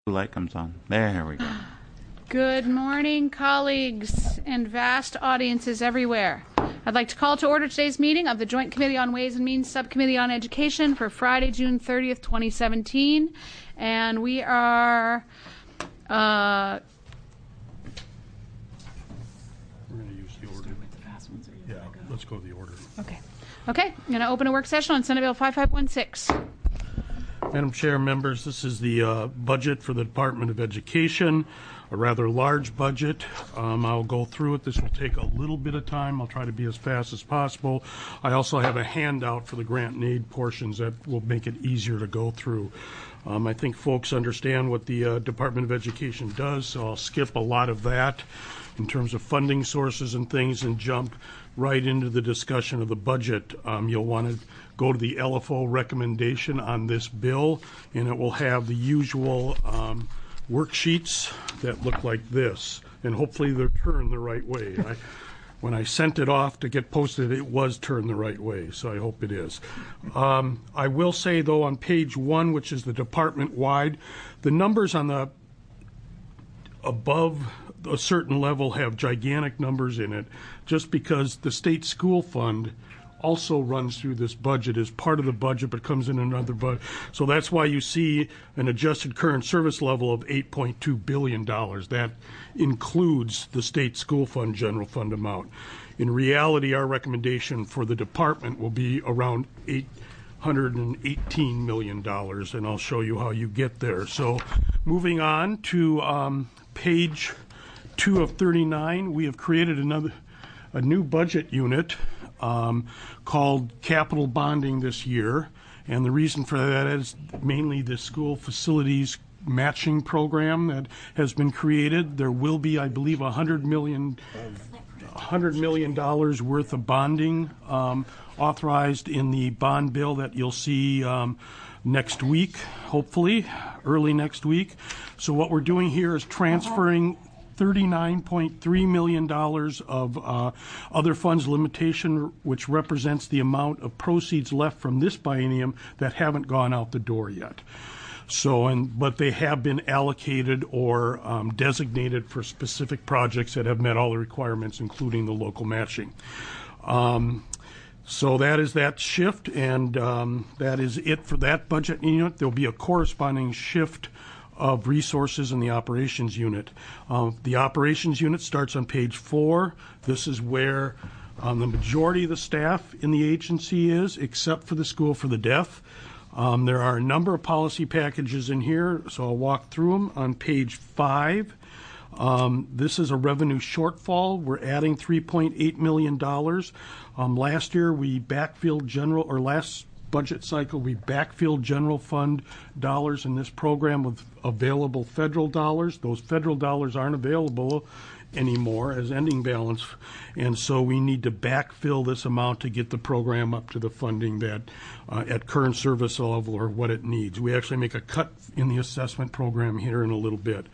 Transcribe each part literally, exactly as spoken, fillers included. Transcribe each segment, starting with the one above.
light comes on. There we go. Good morning, colleagues and vast audiences everywhere. I'd like to call to order today's meeting of the Joint Committee on Ways and Means Subcommittee on Education for Friday, June thirtieth, twenty seventeen. And we are uh, We're going to use the order. Yeah, let's go to the order. okay. Okay, I'm going to open a work session on Senate Bill five five one six. Madam Chair, members, this is the uh, budget for the Department of Education, a rather large budget. Um, I'll go through it. This will take a little bit of time. I'll try to be as fast as possible. I also have a handout for the grant and aid portions that will make it easier to go through. Um, I think folks understand what the uh, Department of Education does, so I'll skip a lot of that in terms of funding sources and things and jump right into the discussion of the budget. Um, you'll want to go to the L F O recommendation on this bill, and it will have the usual um, worksheets that look like this, and hopefully they're turned the right way. I, when I sent it off to get posted, it was turned the right way, so I hope it is. Um, I will say, though, on page one, which is the department-wide, the numbers on the above a certain level have gigantic numbers in it, just because the state school fund also runs through this budget as part of the budget, but comes in another budget. So that's why you see an adjusted current service level of eight point two billion dollars. That includes the state school fund general fund amount. In reality, our recommendation for the department will be around eight hundred eighteen million dollars, and I'll show you how you get there. So moving on to um, page two of thirty-nine, we have created another a new budget unit Um, called capital bonding this year, and the reason for that is mainly the school facilities matching program that has been created. There will be, I believe, a hundred million, hundred million dollars worth of bonding um, authorized in the bond bill that you'll see um, next week, hopefully early next week. So what we're doing here is transferring thirty-nine point three million dollars of uh, other funds limitation, which represents the amount of proceeds left from this biennium that haven't gone out the door yet. So, and but they have been allocated or um, designated for specific projects that have met all the requirements, including the local matching. Um, So that is that shift, and um, that is it for that budget unit. There'll be a corresponding shift of resources in the operations unit. Uh, the operations unit starts on page four. This is where um, the majority of the staff in the agency is, except for the School for the Deaf. Um, there are a number of policy packages in here, so I'll walk through them. On page five, um, this is a revenue shortfall. We're adding three point eight million dollars. Um, last year we backfilled general, or last budget cycle, we backfilled general fund dollars in this program with available federal dollars. Those federal dollars aren't available anymore as ending balance, and so we need to backfill this amount to get the program up to the funding that uh, at current service level or what it needs. We actually make a cut in the assessment program here in a little bit.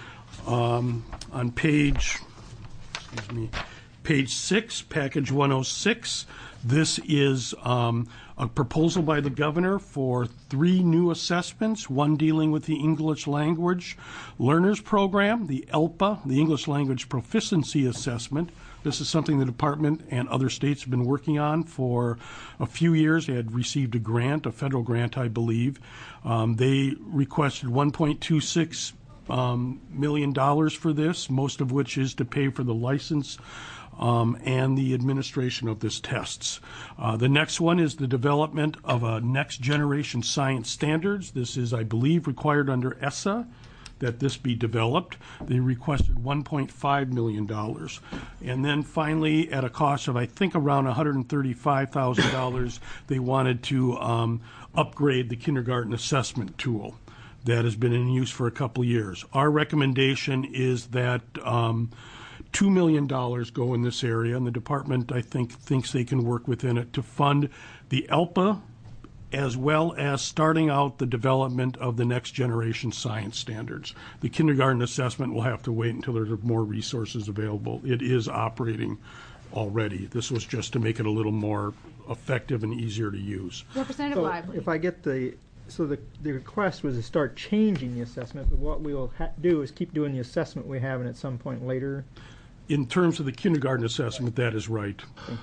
Um, on page, excuse me, page six, package one oh six, this is um, a proposal by the governor for three new assessments, one dealing with the English Language Learners Program, the E L P A, the English Language Proficiency Assessment. This is something the department and other states have been working on for a few years. They had received a grant, a federal grant, I believe. Um, they requested one point two six um, million dollars for this, most of which is to pay for the license Um, and the administration of this tests. Uh, the next one is the development of a next generation science standards. This is, I believe, required under E S A that this be developed. They requested one point five million dollars. And then finally, at a cost of, I think, around one hundred thirty-five thousand dollars, they wanted to um, upgrade the kindergarten assessment tool that has been in use for a couple of years. Our recommendation is that um, two million dollars go in this area, and the department, I think, thinks they can work within it to fund the E L P A as well as starting out the development of the next generation science standards. The kindergarten assessment will have to wait until there's more resources available. It is operating already. This was just to make it a little more effective and easier to use. Representative So Lively. if I get the so the, the request was to start changing the assessment, but what we will ha do is keep doing the assessment we have, and at some point later. In terms of the kindergarten assessment, that is right. Okay.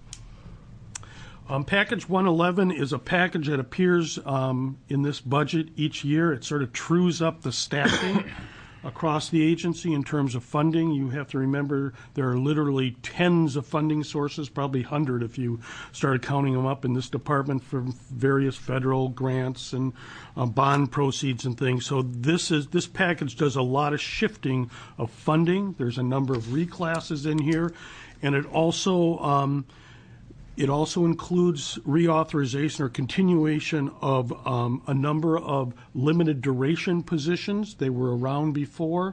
Um, package one eleven is a package that appears um, in this budget each year. It sort of trues up the staffing across the agency in terms of funding. You have to remember there are literally tens of funding sources, probably one hundred if you started counting them up in this department, from various federal grants and uh, bond proceeds and things. So this is this package does a lot of shifting of funding. There's a number of reclasses in here, and it also um, It also includes reauthorization or continuation of um, a number of limited duration positions. They were around before.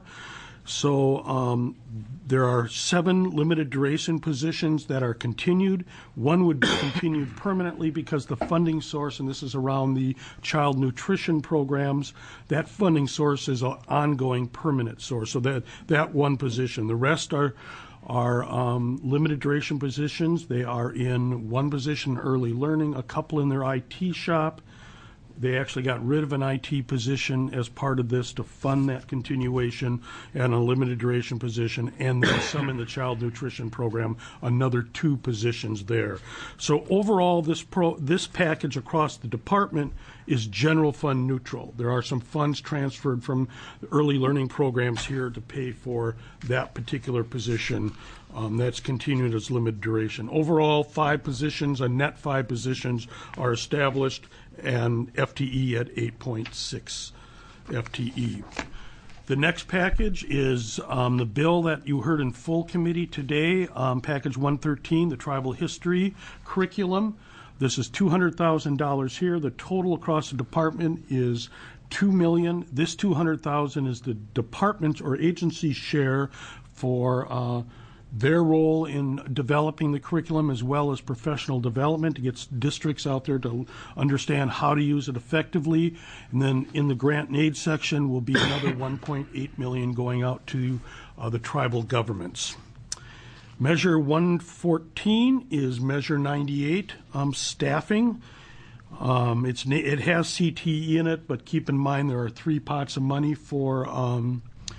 So um, there are seven limited duration positions that are continued. One would be continued permanently because the funding source, and this is around the child nutrition programs, that funding source is an ongoing permanent source. So that, that one position. The rest are are um, limited duration positions. They are in one position early learning, a couple in their I T shop. They actually got rid of an I T position as part of this to fund that continuation, and a limited duration position, and then some in the child nutrition program, another two positions there. So overall, this pro, this package across the department is general fund neutral. There are some funds transferred from the early learning programs here to pay for that particular position. Um, that's continued as limited duration. Overall, five positions, a net five positions are established, and F T E at eight point six F T E. The next package is um, the bill that you heard in full committee today, um, package one thirteen, the tribal history curriculum. This is two hundred thousand dollars here. The total across the department is two million dollars. This two hundred thousand dollars is the department's or agency's share for uh, their role in developing the curriculum, as well as professional development to get districts out there to understand how to use it effectively. And then in the grant and aid section will be another one point eight million dollars going out to uh, the tribal governments. Measure one fourteen is Measure ninety-eight, um, staffing. Um, it's it has C T E in it, but keep in mind there are three pots of money for um,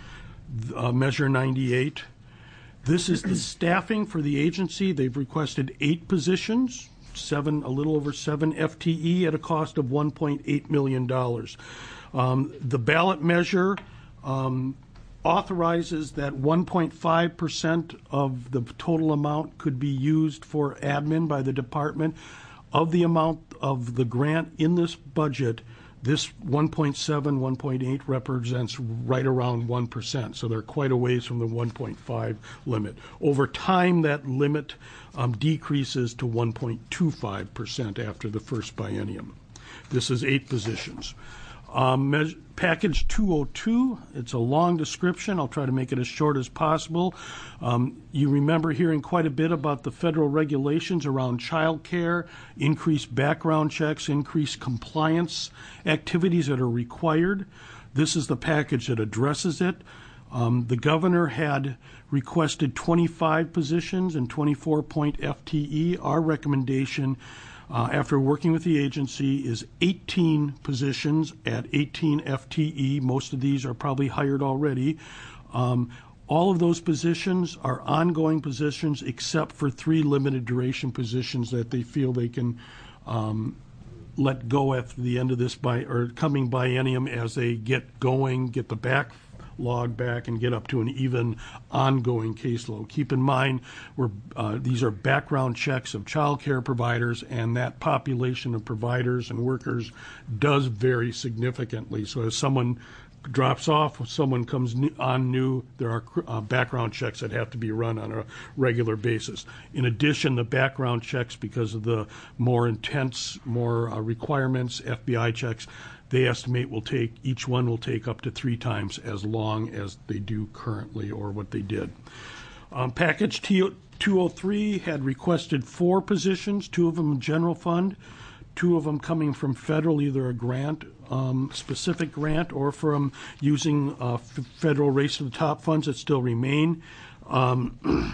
uh, Measure ninety-eight. This is the staffing for the agency. They've requested eight positions, seven, a little over seven F T E at a cost of one point eight million dollars. Um, the ballot measure um, authorizes that one point five percent of the total amount could be used for admin by the department. Of the amount of the grant in this budget, this one point seven, one point eight represents right around one percent, so they're quite a ways from the one point five limit. Over time, that limit um, decreases to one point two five percent after the first biennium. This is eight positions. Um, measure, package two oh two, it's a long description. I'll try to make it as short as possible. Um, you remember hearing quite a bit about the federal regulations around child care, increased background checks, increased compliance activities that are required. This is the package that addresses it. Um, the governor had requested twenty-five positions and twenty-four point F T E. Our recommendation, Uh, after working with the agency, is eighteen positions at eighteen F T E. Most of these are probably hired already. Um, all of those positions are ongoing positions except for three limited duration positions that they feel they can um, let go at the end of this bi- or coming biennium as they get going, get the back log back and get up to an even ongoing caseload. Keep in mind, we're, uh, these are background checks of child care providers, and that population of providers and workers does vary significantly. So as someone drops off, if someone comes new, on new, there are uh, background checks that have to be run on a regular basis. In addition, the background checks, because of the more intense, more uh, requirements, F B I checks, they estimate will take, each one will take up to three times as long as they do currently or what they did. Um, package two oh three had requested four positions, two of them in general fund, two of them coming from federal, either a grant, um, specific grant, or from using uh, f- federal race to the top funds that still remain. Um,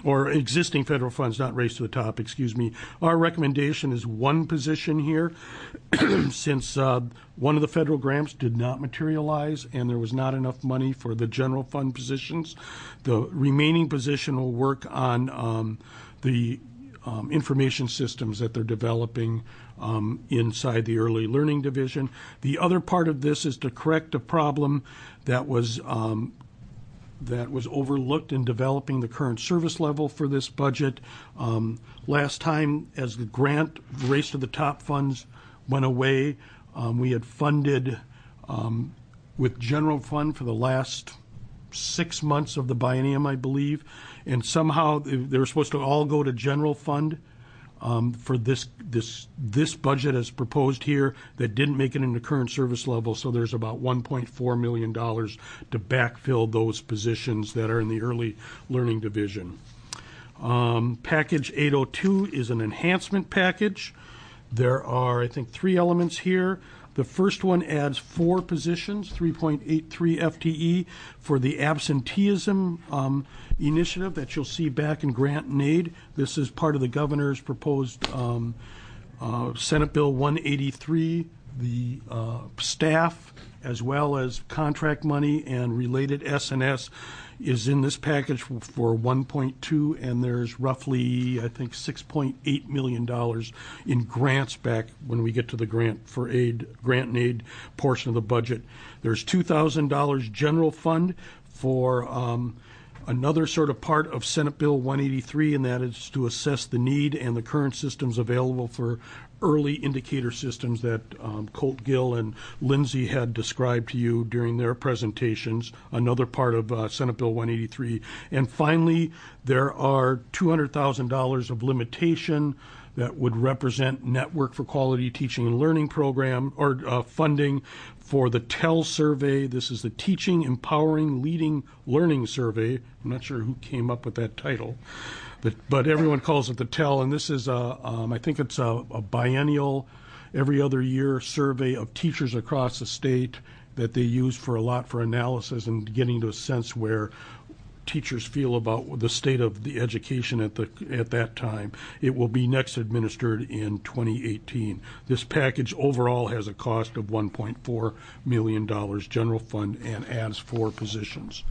or existing federal funds, not raised to the top, excuse me. Our recommendation is one position here, since uh, one of the federal grants did not materialize and there was not enough money for the general fund positions. The remaining position will work on um, the um, information systems that they're developing um, inside the early learning division. The other part of this is to correct a problem that was um, that was overlooked in developing the current service level for this budget. Um, last time, as the grant Race to the Top funds went away, um, we had funded um, with general fund for the last six months of the biennium, I believe, and somehow they were supposed to all go to general fund um, for this this this budget as proposed here that didn't make it into current service level. So there's about one point four million dollars to backfill those positions that are in the early learning division. Um, package eight oh two is an enhancement package. There are, I think, three elements here. The first one adds four positions, three point eight three F T E, for the absenteeism um, initiative that you'll see back in grant and aid. This is part of the governor's proposed um, uh, Senate Bill one eighty-three. The uh, staff, as well as contract money and related S and S, is in this package for one point two, and there's roughly, I think, six point eight million dollars in grants back when we get to the grant for aid, grant and aid portion of the budget. There's two thousand dollars general fund for um, another sort of part of Senate Bill one eighty-three, and that is to assess the need and the current systems available for early indicator systems that um, Colt Gill and Lindsay had described to you during their presentations, another part of uh, Senate Bill one eighty-three. And finally, there are two hundred thousand dollars of limitation that would represent Network for Quality Teaching and Learning program, or uh, funding for the TEL survey. This is the Teaching, Empowering, Leading Learning Survey. I'm not sure who came up with that title. But, but everyone calls it the TEL, and this is, a, um, I think it's a, a biennial, every other year survey of teachers across the state that they use for a lot for analysis and getting to a sense where teachers feel about the state of the education at the at that time. It will be next administered in twenty eighteen. This package overall has a cost of one point four million dollars general fund and adds four positions.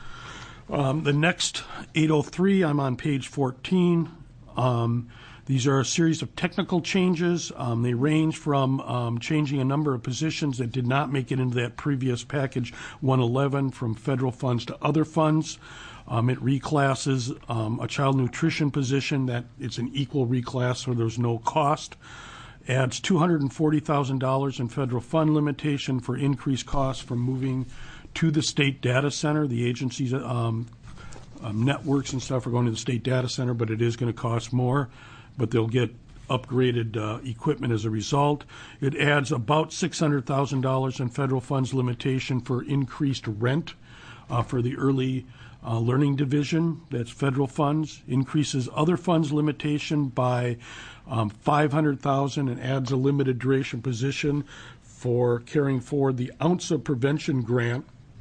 Um, the next eight oh three, I'm on page fourteen. Um, these are a series of technical changes. Um, they range from um, changing a number of positions that did not make it into that previous package one eleven from federal funds to other funds. Um, it reclasses um, a child nutrition position that it's an equal reclass, so there's no cost. Adds two hundred forty thousand dollars in federal fund limitation for increased costs from moving to the state data center. The agency's um, um, networks and stuff are going to the state data center, but it is going to cost more, but they'll get upgraded uh, equipment as a result. It adds about six hundred thousand dollars in federal funds limitation for increased rent uh, for the early uh, learning division. That's federal funds. Increases other funds limitation by um, five hundred thousand dollars and adds a limited duration position for carrying forward the OUNSA prevention grant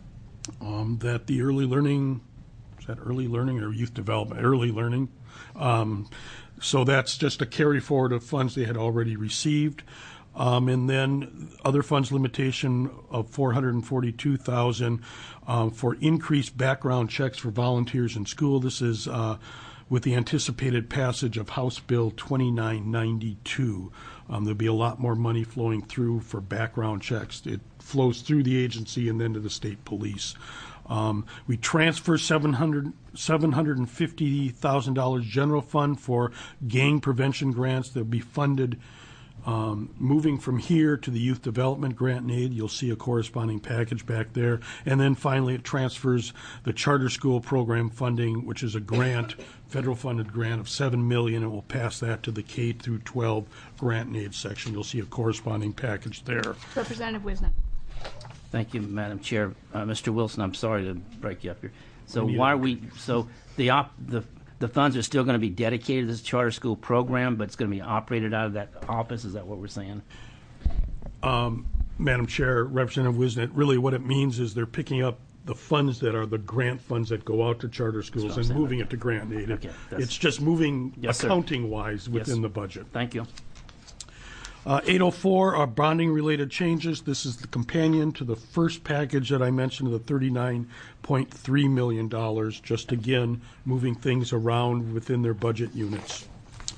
Um, that the early learning, is that early learning or youth development? Early learning. Um, so that's just a carry forward of funds they had already received. Um, and then other funds limitation of four hundred forty-two thousand dollars um, for increased background checks for volunteers in school. This is uh, with the anticipated passage of House Bill twenty-nine ninety-two. Um, there'll be a lot more money flowing through for background checks. It flows through the agency and then to the state police. Um, we transfer seven hundred seven hundred fifty thousand dollars general fund for gang prevention grants that will be funded um, moving from here to the youth development grant and aid. You'll see a corresponding package back there. And then finally it transfers the charter school program funding, which is a grant, federal funded grant of seven million dollars, and we'll pass that to the K through twelve grant and aid section. You'll see a corresponding package there. Representative Wisnick. Thank you, Madam Chair. Uh, Mister Wilson, I'm sorry to break you up here. So why are we, so the op, the the funds are still going to be dedicated to this charter school program, but it's going to be operated out of that office? Is that what we're saying? Um, Madam Chair, Representative Wisnick, really what it means is they're picking up the funds that are the grant funds that go out to charter schools I'm and saying. moving it to grant aid. Okay, that's- It's just moving Yes, sir. accounting-wise within Yes. the budget. Thank you. Uh, eight oh four are bonding-related changes. This is the companion to the first package that I mentioned, the thirty-nine point three million dollars, just again, moving things around within their budget units.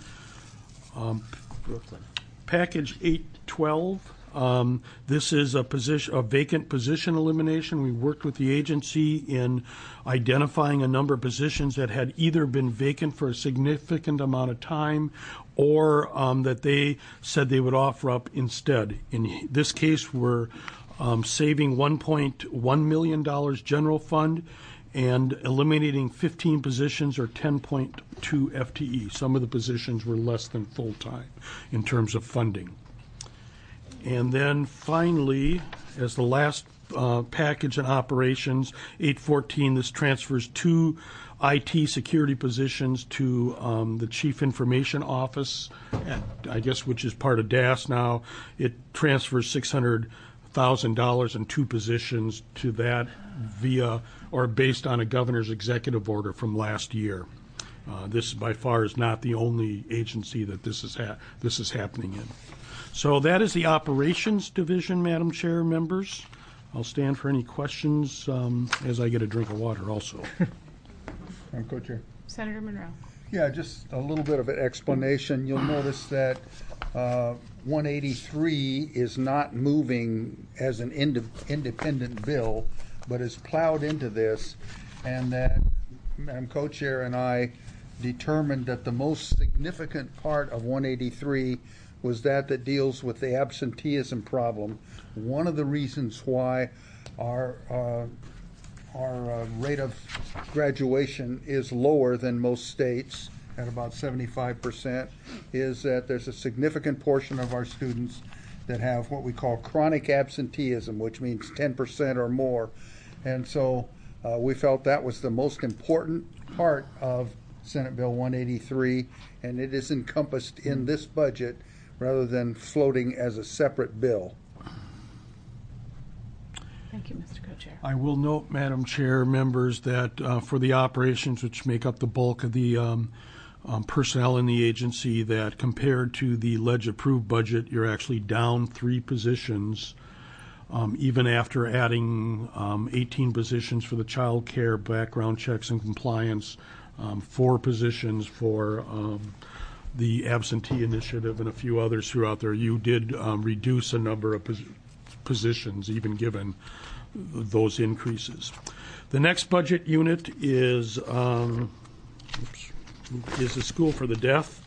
Um, Brooklyn. Package eight twelve, um, this is a position, a vacant position elimination. We worked with the agency in identifying a number of positions that had either been vacant for a significant amount of time or um, that they said they would offer up instead. In this case, we're um, saving one point one million dollars general fund and eliminating fifteen positions or ten point two F T E. Some of the positions were less than full-time in terms of funding. And then finally, as the last uh, package in operations, eight fourteen, this transfers two I T security positions to um, the Chief Information Office, at, I guess, which is part of D A S now. It transfers six hundred thousand dollars and two positions to that via or based on a governor's executive order from last year. Uh, this by far is not the only agency that this is ha- this is happening in. So that is the operations division, Madam Chair, members. I'll stand for any questions um, as I get a drink of water also. I'm co-chair. Senator Monroe. Yeah, just a little bit of an explanation. You'll notice that uh, one eighty-three is not moving as an ind- independent bill, but is plowed into this, and that Madam Co-Chair and I determined that the most significant part of one eighty-three was that that deals with the absenteeism problem. One of the reasons why our uh, our uh, rate of graduation is lower than most states at about seventy-five percent is that there's a significant portion of our students that have what we call chronic absenteeism, which means ten percent or more. And so uh, we felt that was the most important part of Senate Bill one eighty-three, and it is encompassed in this budget rather than floating as a separate bill. Thank you, Mister Co-Chair. I will note, Madam Chair, members, that uh, for the operations which make up the bulk of the um, um, personnel in the agency, that compared to the ledge-approved budget, you're actually down three positions, um, even after adding um, eighteen positions for the child care, background checks and compliance, um, four positions for um, the absentee initiative, and a few others throughout there. You did um, reduce a number of pos- positions, even given those increases. The next budget unit is um, oops, is the School for the Deaf.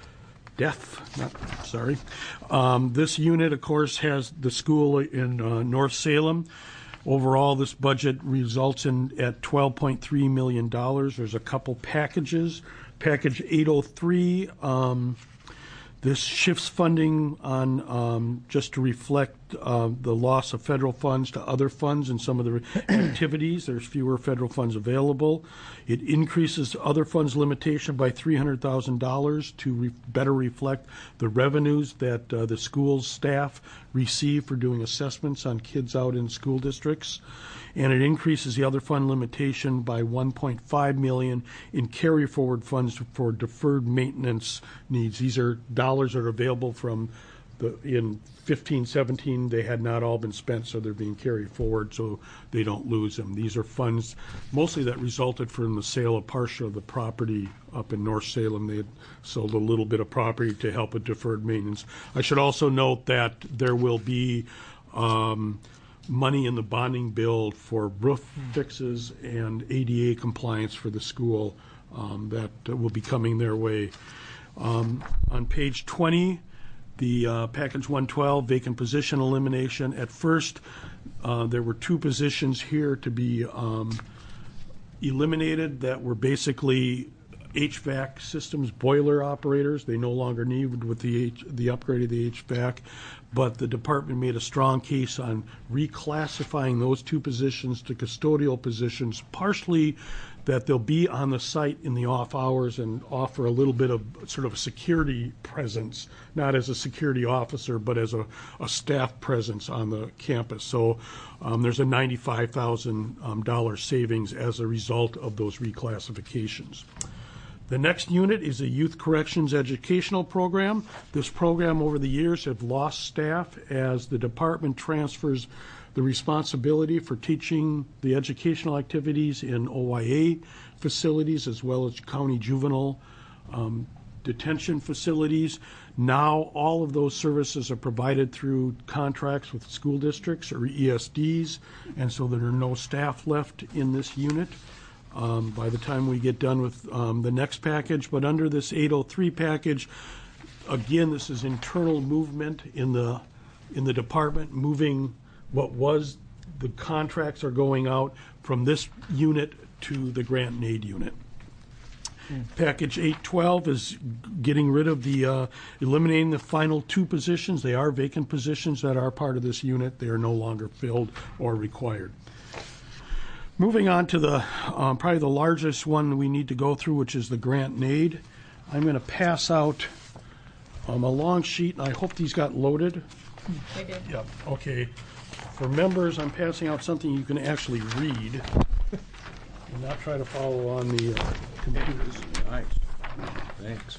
Deaf, not, sorry. Um, this unit, of course, has the school in uh, North Salem. Overall, this budget results in at twelve point three million dollars. There's a couple packages. Package eight oh three, um, this shifts funding on um, just to reflect uh, the loss of federal funds to other funds and some of the activities. There's fewer federal funds available. It increases other funds limitation by three hundred thousand dollars to re- better reflect the revenues that uh, the school's staff receive for doing assessments on kids out in school districts. And it increases the other fund limitation by one point five million dollars in carry forward funds for deferred maintenance needs. These are dollars that are available from the in fifteen seventeen. They had not all been spent, so they're being carried forward so they don't lose them. These are funds mostly that resulted from the sale of partial of the property up in North Salem. They had sold a little bit of property to help with deferred maintenance. I should also note that there will be um, money in the bonding bill for roof fixes and A D A compliance for the school um, that uh, will be coming their way. Um, on page twenty, the uh, package one twelve, vacant position elimination. At first, uh, there were two positions here to be um, eliminated that were basically H V A C systems, boiler operators. They no longer need with the H, the upgrade of the H V A C, but the department made a strong case on reclassifying those two positions to custodial positions, partially that they'll be on the site in the off hours and offer a little bit of sort of a security presence, not as a security officer, but as a, a staff presence on the campus. So um, there's a ninety-five thousand dollars um, savings as a result of those reclassifications. The next unit is a Youth Corrections Educational Program. This program over the years have lost staff as the department transfers the responsibility for teaching the educational activities in O Y A facilities as well as county juvenile um, detention facilities. Now all of those services are provided through contracts with school districts or E S Ds, and so there are no staff left in this unit um, by the time we get done with um, the next package. But under this eight oh three package, again, this is internal movement in the in the department, moving what was the contracts are going out from this unit to the grant and aid unit. Mm. Package eight twelve is getting rid of the, uh, eliminating the final two positions. They are vacant positions that are part of this unit. They are no longer filled or required. Moving on to the, um, probably the largest one we need to go through, which is the grant and aid. I'm going to pass out um, a long sheet, and I hope these got loaded. They did. Yep, okay. For members, I'm passing out something you can actually read and not try to follow on the uh, computers. Nice. Thanks.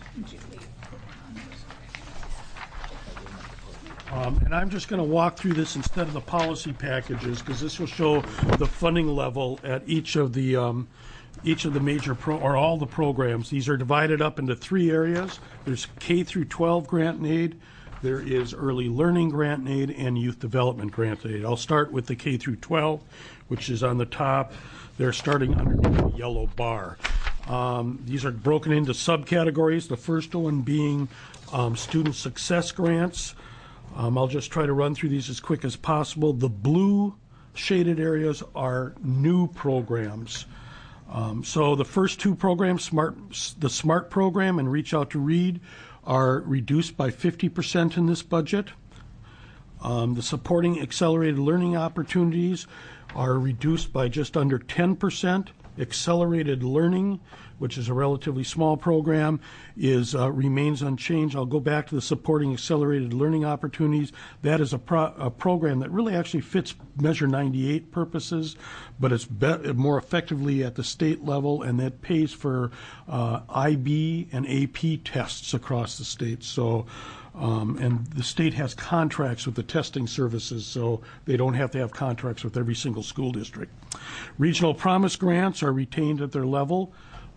Um, and I'm just going to walk through this instead of the policy packages because this will show the funding level at each of the um, each of the major pro or all the programs. These are divided up into three areas. There's K through twelve grant and aid. There is early learning grant and aid and youth development grant and aid. I'll start with the K through twelve, which is on the top. They're starting underneath the yellow bar. Um, these are broken into subcategories. The first one being um, student success grants. Um, I'll just try to run through these as quick as possible. The blue shaded areas are new programs. Um, so the first two programs, Smart, the SMART program and Reach Out to Read, are reduced by fifty percent in this budget. Um, the supporting accelerated learning opportunities are reduced by just under ten percent. Accelerated learning, which is a relatively small program, is uh, remains unchanged. I'll go back to the supporting accelerated learning opportunities. That is a, pro a program that really actually fits Measure ninety-eight purposes, but it's be more effectively at the state level, and that pays for uh, I B and A P tests across the state. So. Um, and the state has contracts with the testing services, so they don't have to have contracts with every single school district. Regional Promise grants are retained at their level,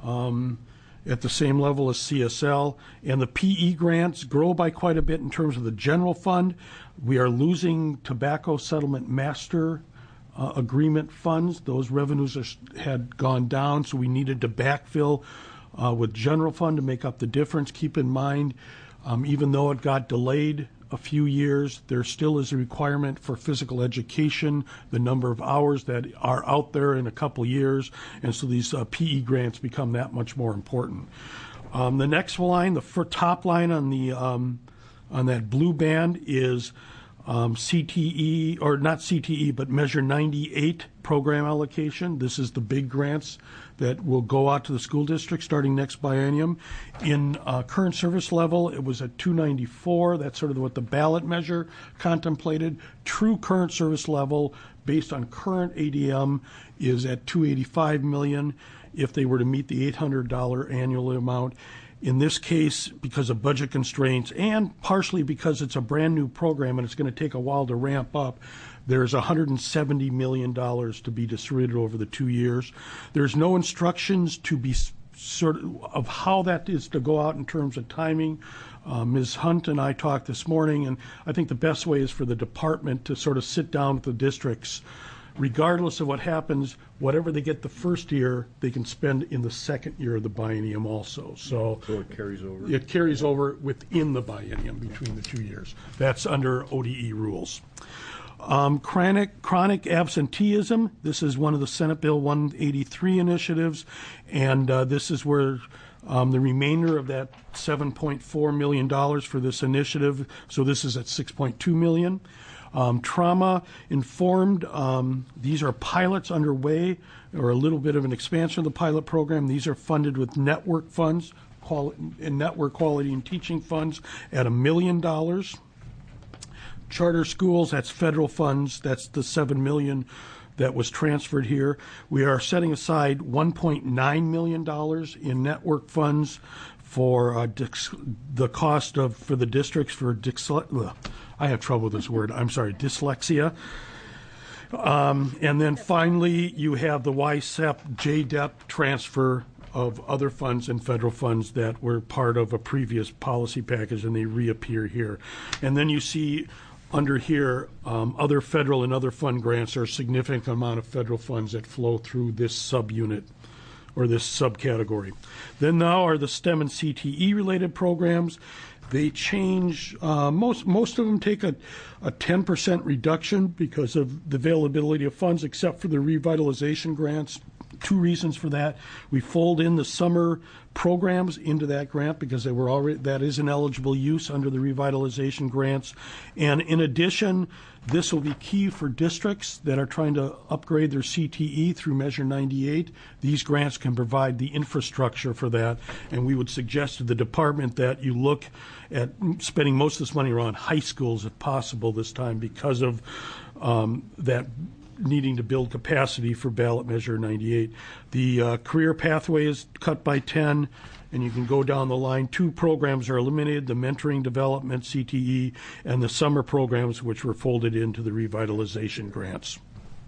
um, at the same level as C S L. And the P E grants grow by quite a bit in terms of the general fund. We are losing tobacco settlement master uh, agreement funds. Those revenues are, had gone down, so we needed to backfill uh, with general fund to make up the difference. Keep in mind, Um, even though it got delayed a few years, there still is a requirement for physical education, the number of hours that are out there in a couple years, and so these uh, P E grants become that much more important. Um, the next line, the for top line on the um, on that blue band is um, C T E, or not C T E, but Measure ninety-eight program allocation. This is the big grants that will go out to the school district starting next biennium. In uh, current service level, it was at two ninety-four. That's sort of what the ballot measure contemplated. True current service level, based on current A D M, is at two eighty-five million if they were to meet the eight hundred dollar annual amount. In this case, because of budget constraints and partially because it's a brand new program and it's going to take a while to ramp up, there's one hundred seventy million dollars to be distributed over the two years. There's no instructions to be sort of, of how that is to go out in terms of timing. Uh, Miz Hunt and I talked this morning, and I think the best way is for the department to sort of sit down with the districts. Regardless of what happens, whatever they get the first year, they can spend in the second year of the biennium also. So, so it carries over? It carries over within the biennium between the two years. That's under O D E rules. Um, chronic, chronic absenteeism. This is one of the Senate Bill one eighty-three initiatives, and uh, this is where Um, the remainder of that seven point four million dollars for this initiative, so this is at six point two million dollars. Um, trauma informed, um, these are pilots underway, or a little bit of an expansion of the pilot program. These are funded with network funds, quali- and network quality and teaching funds at a million dollars. Charter schools, that's federal funds, that's the seven million dollars that was transferred here. We are setting aside one point nine million dollars in network funds for uh, dys- the cost of for the districts for dysle- I have trouble with this word. I'm sorry, dyslexia. Um, and then finally, you have the Y S E P J D E P transfer of other funds and federal funds that were part of a previous policy package, and they reappear here. And then you see under here, um, other federal and other fund grants are a significant amount of federal funds that flow through this subunit or this subcategory. Then now are the STEM and C T E related programs. They change, uh, most most of them take a, a ten percent reduction because of the availability of funds, except for the revitalization grants. Two reasons for that. We fold in the summer programs into that grant because they were already, that is an eligible use under the revitalization grants. And in addition, this will be key for districts that are trying to upgrade their C T E through Measure ninety-eight. These grants can provide the infrastructure for that, and we would suggest to the department that you look at spending most of this money around high schools if possible this time because of um, that needing to build capacity for ballot measure ninety-eight. The uh, career pathway is cut by ten, and you can go down the line. Two programs are eliminated, the mentoring development, C T E, and the summer programs, which were folded into the revitalization grants.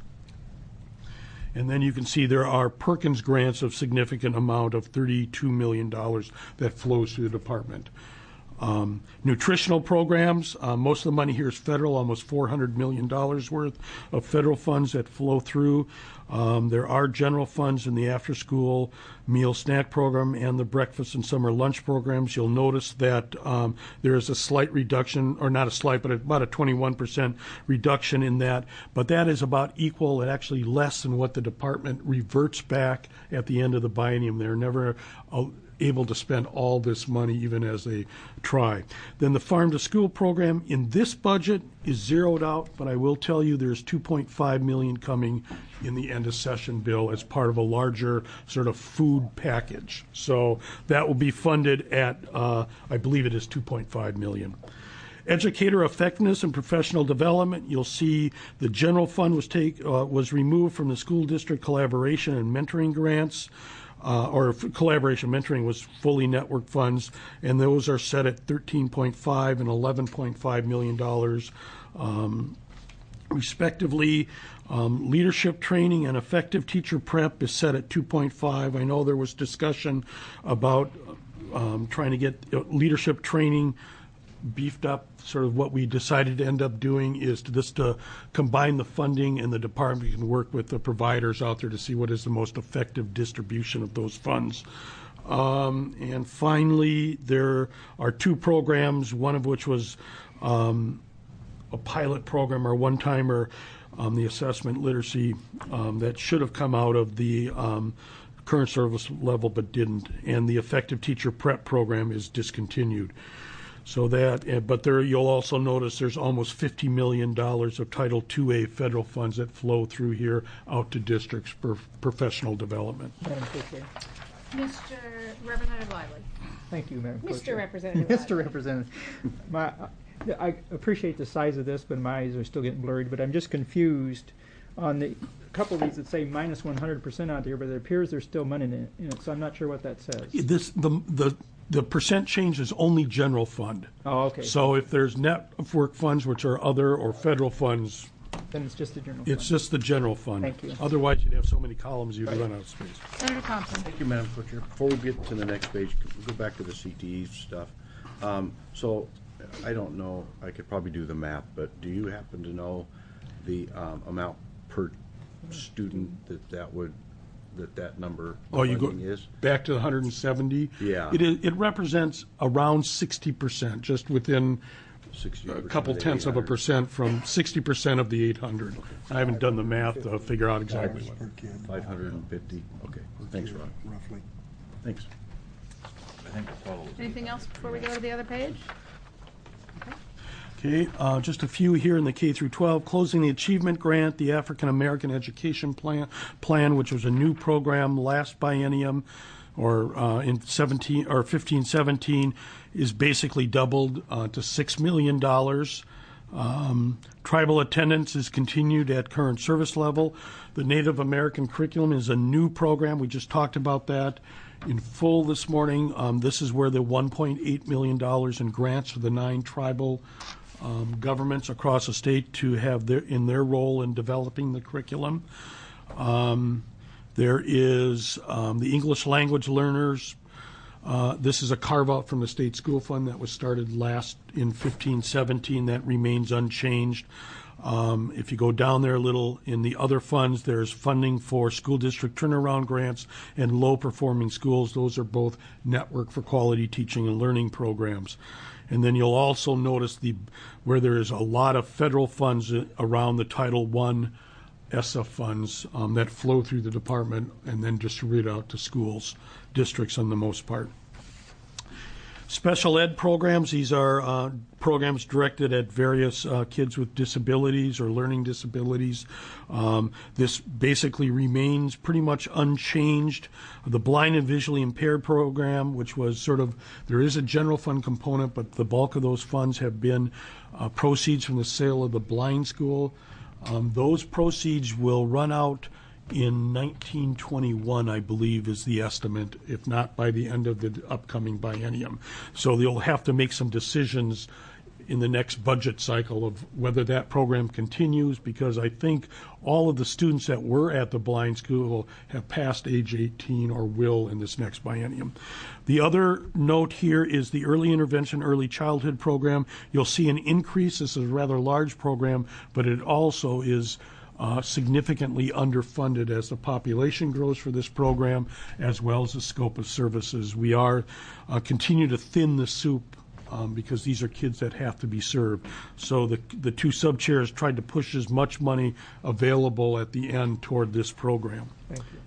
And then you can see there are Perkins grants of significant amount of thirty-two million dollars that flows through the department. Um, nutritional programs, uh, most of the money here is federal, almost four hundred million dollars worth of federal funds that flow through. Um, there are general funds in the after-school meal snack program and the breakfast and summer lunch programs. You'll notice that um, there is a slight reduction, or not a slight, but about a twenty-one percent reduction in that. But that is about equal and actually less than what the department reverts back at the end of the biennium. They're never uh, able to spend all this money even as they try. Then the farm to school program in this budget is zeroed out, but I will tell you there's two point five million dollars coming in the end of session bill as part of a larger sort of food package. So that will be funded at, uh, I believe it is two point five million dollars. Educator effectiveness and professional development. You'll see the general fund was take uh, was removed from the school district collaboration and mentoring grants. Uh, or f- collaboration mentoring was fully network funds, and those are set at thirteen point five and eleven point five million dollars, um, respectively. Um, leadership training and effective teacher prep is set at two point five. I know there was discussion about um, trying to get leadership training beefed up. Sort of what we decided to end up doing is to just to combine the funding, and the department can work with the providers out there to see what is the most effective distribution of those funds. Um, and finally, there are two programs, one of which was um, a pilot program or one-timer, um, the assessment literacy, um, that should have come out of the um, current service level but didn't, and the effective teacher prep program is discontinued. So that, but there you'll also notice there's almost fifty million dollars of Title two A federal funds that flow through here out to districts for professional development. Madam Co-Chair. Mister Representative Lively. Thank you, Madam Mister Co-Chair. Representative Mister Lively. Representative. My, uh, I appreciate the size of this, but my eyes are still getting blurred. But I'm just confused on the a couple of these that say minus one hundred percent out there, but it appears there's still money in it, in it. So I'm not sure what that says. This the the the percent change is only general fund. Oh, okay. So if there's network funds, which are other or federal funds, Then it's just the general it's fund. just the general fund. Thank you. Otherwise, you'd have so many columns you'd Right. run out of space. Senator Thompson. Thank you, Madam Co-Chair. Before we get to the next page, we'll go back to the C T E stuff. Um, so, I don't know, I could probably do the math, but do you happen to know the um, amount per student that that would, that that number Oh, you go funding is? back to the one hundred seventy? Yeah. It is, it represents around sixty percent, just within sixty a percent couple of the tenths of a eight hundred. percent from sixty percent of the eight hundred. I haven't done the math to figure out exactly what. Per kid. five hundred fifty, okay. Thanks, Ron. Roughly. Thanks. I think the total is. Anything else before we go to the other page? Okay, uh, just a few here in the K through twelve. Closing the Achievement Grant, the African American Education Plan, plan, which was a new program last biennium, or uh, in seventeen or fifteen seventeen, is basically doubled uh, to six million dollars. Um, tribal attendance is continued at current service level. The Native American curriculum is a new program. We just talked about that in full this morning. Um, this is where the one point eight million dollars in grants for the nine tribal um, governments across the state to have their in their role in developing the curriculum. Um, there is um, the English language learners. Uh, this is a carve-out from the state school fund that was started last in fifteen seventeen. That remains unchanged. Um, if you go down there a little in the other funds, there's funding for school district turnaround grants and low-performing schools. Those are both Network for Quality Teaching and Learning programs. And then you'll also notice the where there is a lot of federal funds around the Title one E S S A funds um, that flow through the department and then distribute out to schools, districts on the most part. Special ed programs, these are uh, programs directed at various uh, kids with disabilities or learning disabilities. Um, this basically remains pretty much unchanged. The blind and visually impaired program, which was sort of, there is a general fund component, but the bulk of those funds have been uh, proceeds from the sale of the blind school. Um, those proceeds will run out in nineteen twenty-one, I believe, is the estimate, if not by the end of the upcoming biennium. So they'll have to make some decisions in the next budget cycle of whether that program continues, because I think all of the students that were at the blind school have passed age eighteen or will in this next biennium. The other note here is the Early Intervention Early Childhood Program. You'll see an increase. This is a rather large program, but it also is Uh, significantly underfunded as the population grows for this program, as well as the scope of services. We are uh, continue to thin the soup um, because these are kids that have to be served. So the the two sub-chairs tried to push as much money available at the end toward this program. Thank you.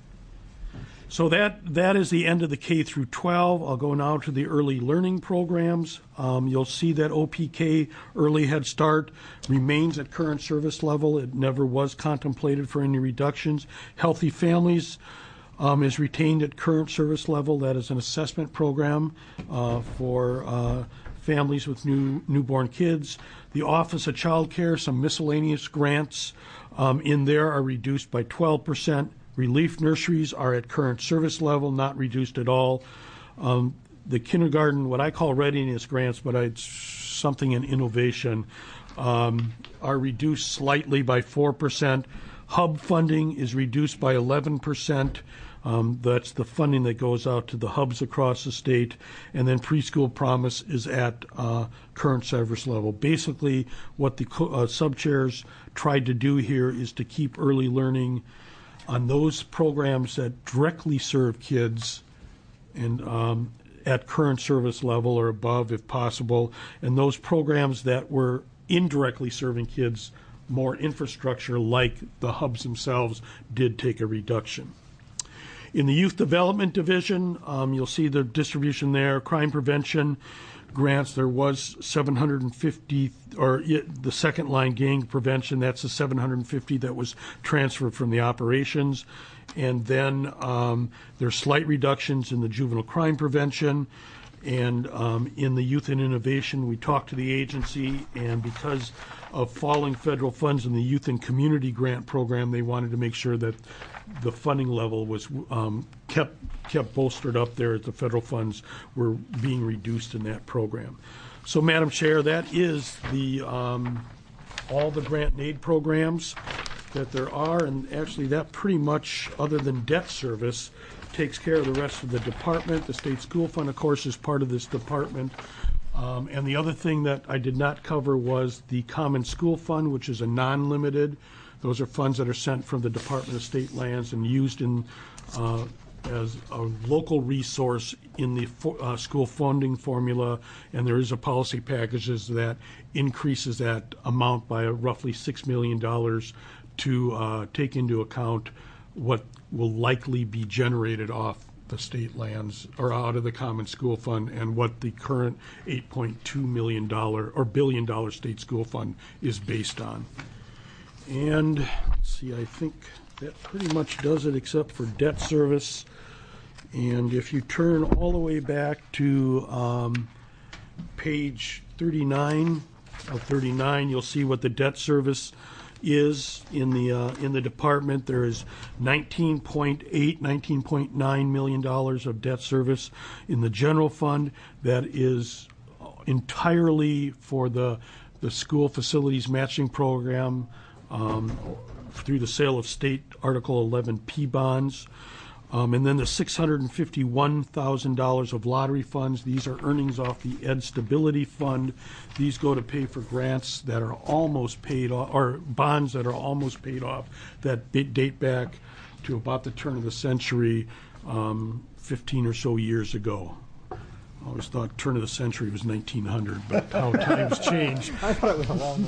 So that that is the end of the K through twelve. I'll go now to the early learning programs. Um, you'll see that O P K, Early Head Start, remains at current service level. It never was contemplated for any reductions. Healthy Families um, is retained at current service level. That is an assessment program uh, for uh, families with new newborn kids. The Office of Child Care, some miscellaneous grants um, in there are reduced by twelve percent. Relief nurseries are at current service level, not reduced at all. Um, the kindergarten, what I call readiness grants, but it's something in innovation, um, are reduced slightly by four percent. Hub funding is reduced by eleven percent. Um, that's the funding that goes out to the hubs across the state. And then Preschool Promise is at uh, current service level. Basically, what the uh, sub-chairs tried to do here is to keep early learning on those programs that directly serve kids and um, at current service level or above if possible, and those programs that were indirectly serving kids, more infrastructure like the hubs themselves, did take a reduction. In the Youth Development Division, um, you'll see the distribution there. Crime prevention grants, there was seven hundred fifty, or the second line gang prevention, that's the seven hundred fifty that was transferred from the operations. And then um, there's slight reductions in the juvenile crime prevention. And um, in the Youth and Innovation, we talked to the agency, and because of falling federal funds in the Youth and Community Grant Program, they wanted to make sure that the funding level was um, kept kept bolstered up there as the federal funds were being reduced in that program. So, Madam Chair, that is the um, all the grant and aid programs that there are, and actually that pretty much, other than debt service, takes care of the rest of the department. The state school fund, of course, is part of this department. Um, and the other thing that I did not cover was the Common School Fund, which is a non-limited. Those are funds that are sent from the Department of State Lands and used in uh, as a local resource in the fo- uh, school funding formula. And there is a policy package that increases that amount by roughly six million dollars to uh, take into account what will likely be generated off the state lands, or out of the common school fund, and what the current eight point two million dollars or billion dollar state school fund is based on. And, let's see, I think that pretty much does it except for debt service. And if you turn all the way back to um, page thirty-nine of thirty-nine, you'll see what the debt service is in the uh, in the department. There is nineteen point eight, nineteen point nine million dollars of debt service in the general fund. That is entirely for the the school facilities matching program um, through the sale of state Article eleven P bonds. Um, and then the six hundred fifty-one thousand dollars of lottery funds. These are earnings off the Ed Stability Fund. These go to pay for grants that are almost paid off, or bonds that are almost paid off, that date back to about the turn of the century, um, fifteen or so years ago. I always thought turn of the century was nineteen hundred, but how times change. I thought it was a long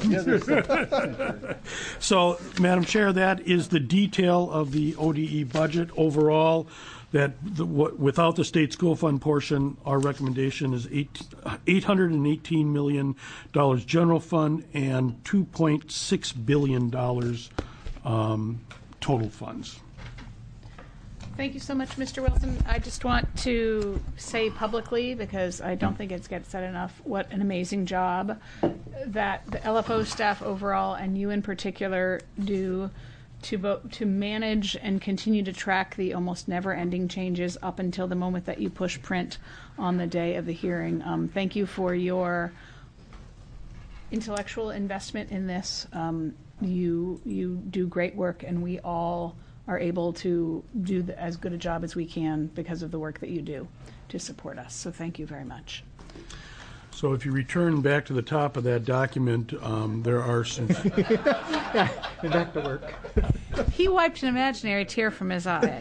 one. So, Madam Chair, that is the detail of the O D E budget overall. That the, what, without the state school fund portion, our recommendation is eight, eight hundred eighteen million dollars general fund and two point six billion dollars um, total funds. Thank you so much, Mister Wilson. I just want to say publicly, because I don't think it gets said enough, what an amazing job that the L F O staff overall and you in particular do to bo- to manage and continue to track the almost never-ending changes up until the moment that you push print on the day of the hearing. Um, thank you for your intellectual investment in this. Um, you you do great work, and we all are able to do the, as good a job as we can because of the work that you do to support us. So thank you very much. So if you return back to the top of that document, um, there are some... Yeah, and back to work. He wiped an imaginary tear from his eye.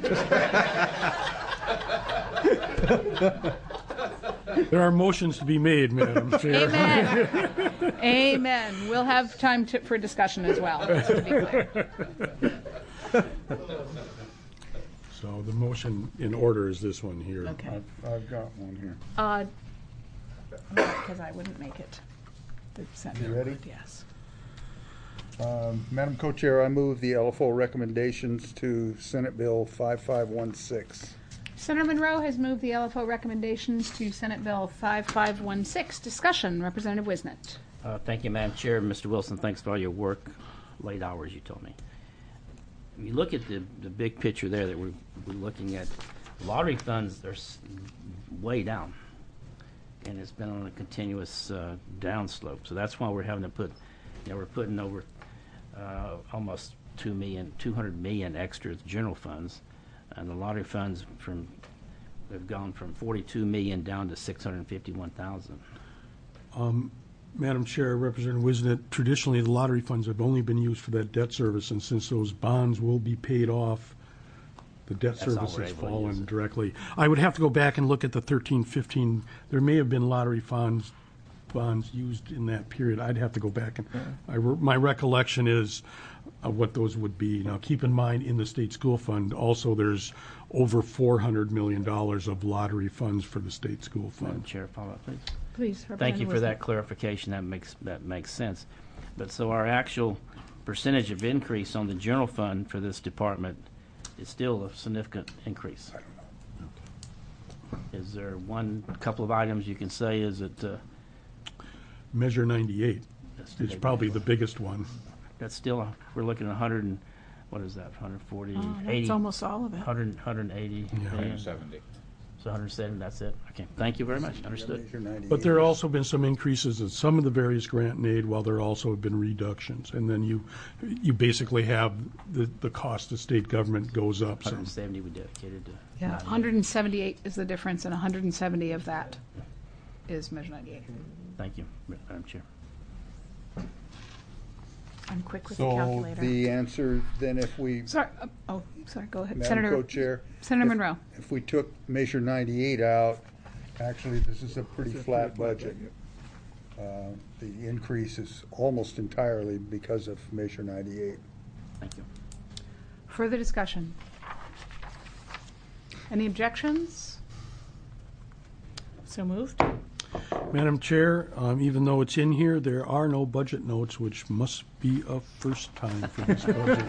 There are motions to be made, Madam Chair. Amen. Amen. We'll have time to, for discussion as well, just to be clear. So the motion in order is this one here. Okay. I've, I've got one here. Uh, because I wouldn't make it. The Senate You ready? would, yes. Um, Madam Co-Chair, I move the L F O recommendations to Senate Bill five five one six. Senator Monroe has moved the L F O recommendations to Senate Bill five five one six. Discussion. Representative Wisnett. Uh, thank you, Madam Chair. Mister Wilson, thanks for all your work. Late hours, you told me. If you look at the, the big picture there that we're, we're looking at, lottery funds, they're s- way down. And it's been on a continuous uh, downslope. So that's why we're having to put, you know, we're putting over uh, almost two million, two hundred million extra general funds. And the lottery funds from, they've gone from forty-two million down to six hundred fifty-one thousand. Um, Madam Chair, Representative Wisnett, traditionally the lottery funds have only been used for that debt service, and since those bonds will be paid off, the debt That's all service we're has able to use fallen it. directly. I would have to go back and look at the thirteen fifteen. There may have been lottery funds bonds used in that period. I'd have to go back and I re- my recollection is uh, what those would be. Now, keep in mind, in the state school fund, also there's over four hundred million dollars of lottery funds for the state school Madam fund. Chair, follow up, please. Please, Thank you Representative for that Wisnett. clarification. That makes, that makes sense. But so our actual percentage of increase on the general fund for this department is still a significant increase. Is there one, couple of items you can say? Is it, uh, Measure ninety-eight that's the is big probably one. the biggest one. That's still, a- we're looking at one hundred and, what is that, one forty, Oh, eighty? that's almost all of it. one hundred, one eighty Yeah. million? So one hundred seventy, that's it? Okay, thank you very much, understood. Measure ninety-eight. But there have also been some increases in some of the various grant and aid, while there also have been reductions. And then you, you basically have the, the cost of state government goes up one some. hundred seventy we dedicated to. Yeah, one hundred seventy-eight is the difference, and one hundred seventy of that is Measure ninety-eight. Thank you, Madam Chair. I'm quick with the So calculator. the answer, then, if we, Sorry, uh, oh, sorry, go ahead. Madam Senator, Co-Chair, Senator if- Monroe. if we took Measure ninety-eight out, actually, this is a pretty flat budget. Uh, The increase is almost entirely because of Measure ninety-eight. Thank you. Further discussion? Any objections? So moved. Madam Chair, um, even though it's in here, there are no budget notes, which must be a first time for this budget.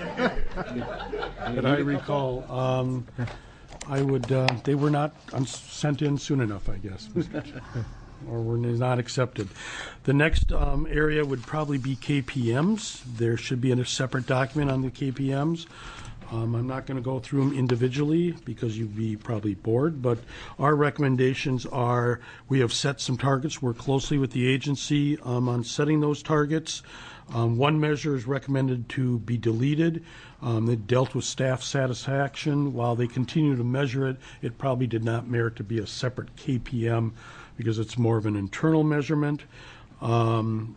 That I recall. Um, I would, uh, they were not um, sent in soon enough, I guess, or were not accepted. The next um, area would probably be K P Ms. There should be a separate document on the K P Ms. Um, I'm not going to go through them individually because you'd be probably bored, but our recommendations are we have set some targets, work closely with the agency um, on setting those targets. Um, one measure is recommended to be deleted. Um, it dealt with staff satisfaction. While they continue to measure it, it probably did not merit to be a separate K P M because it's more of an internal measurement. Um,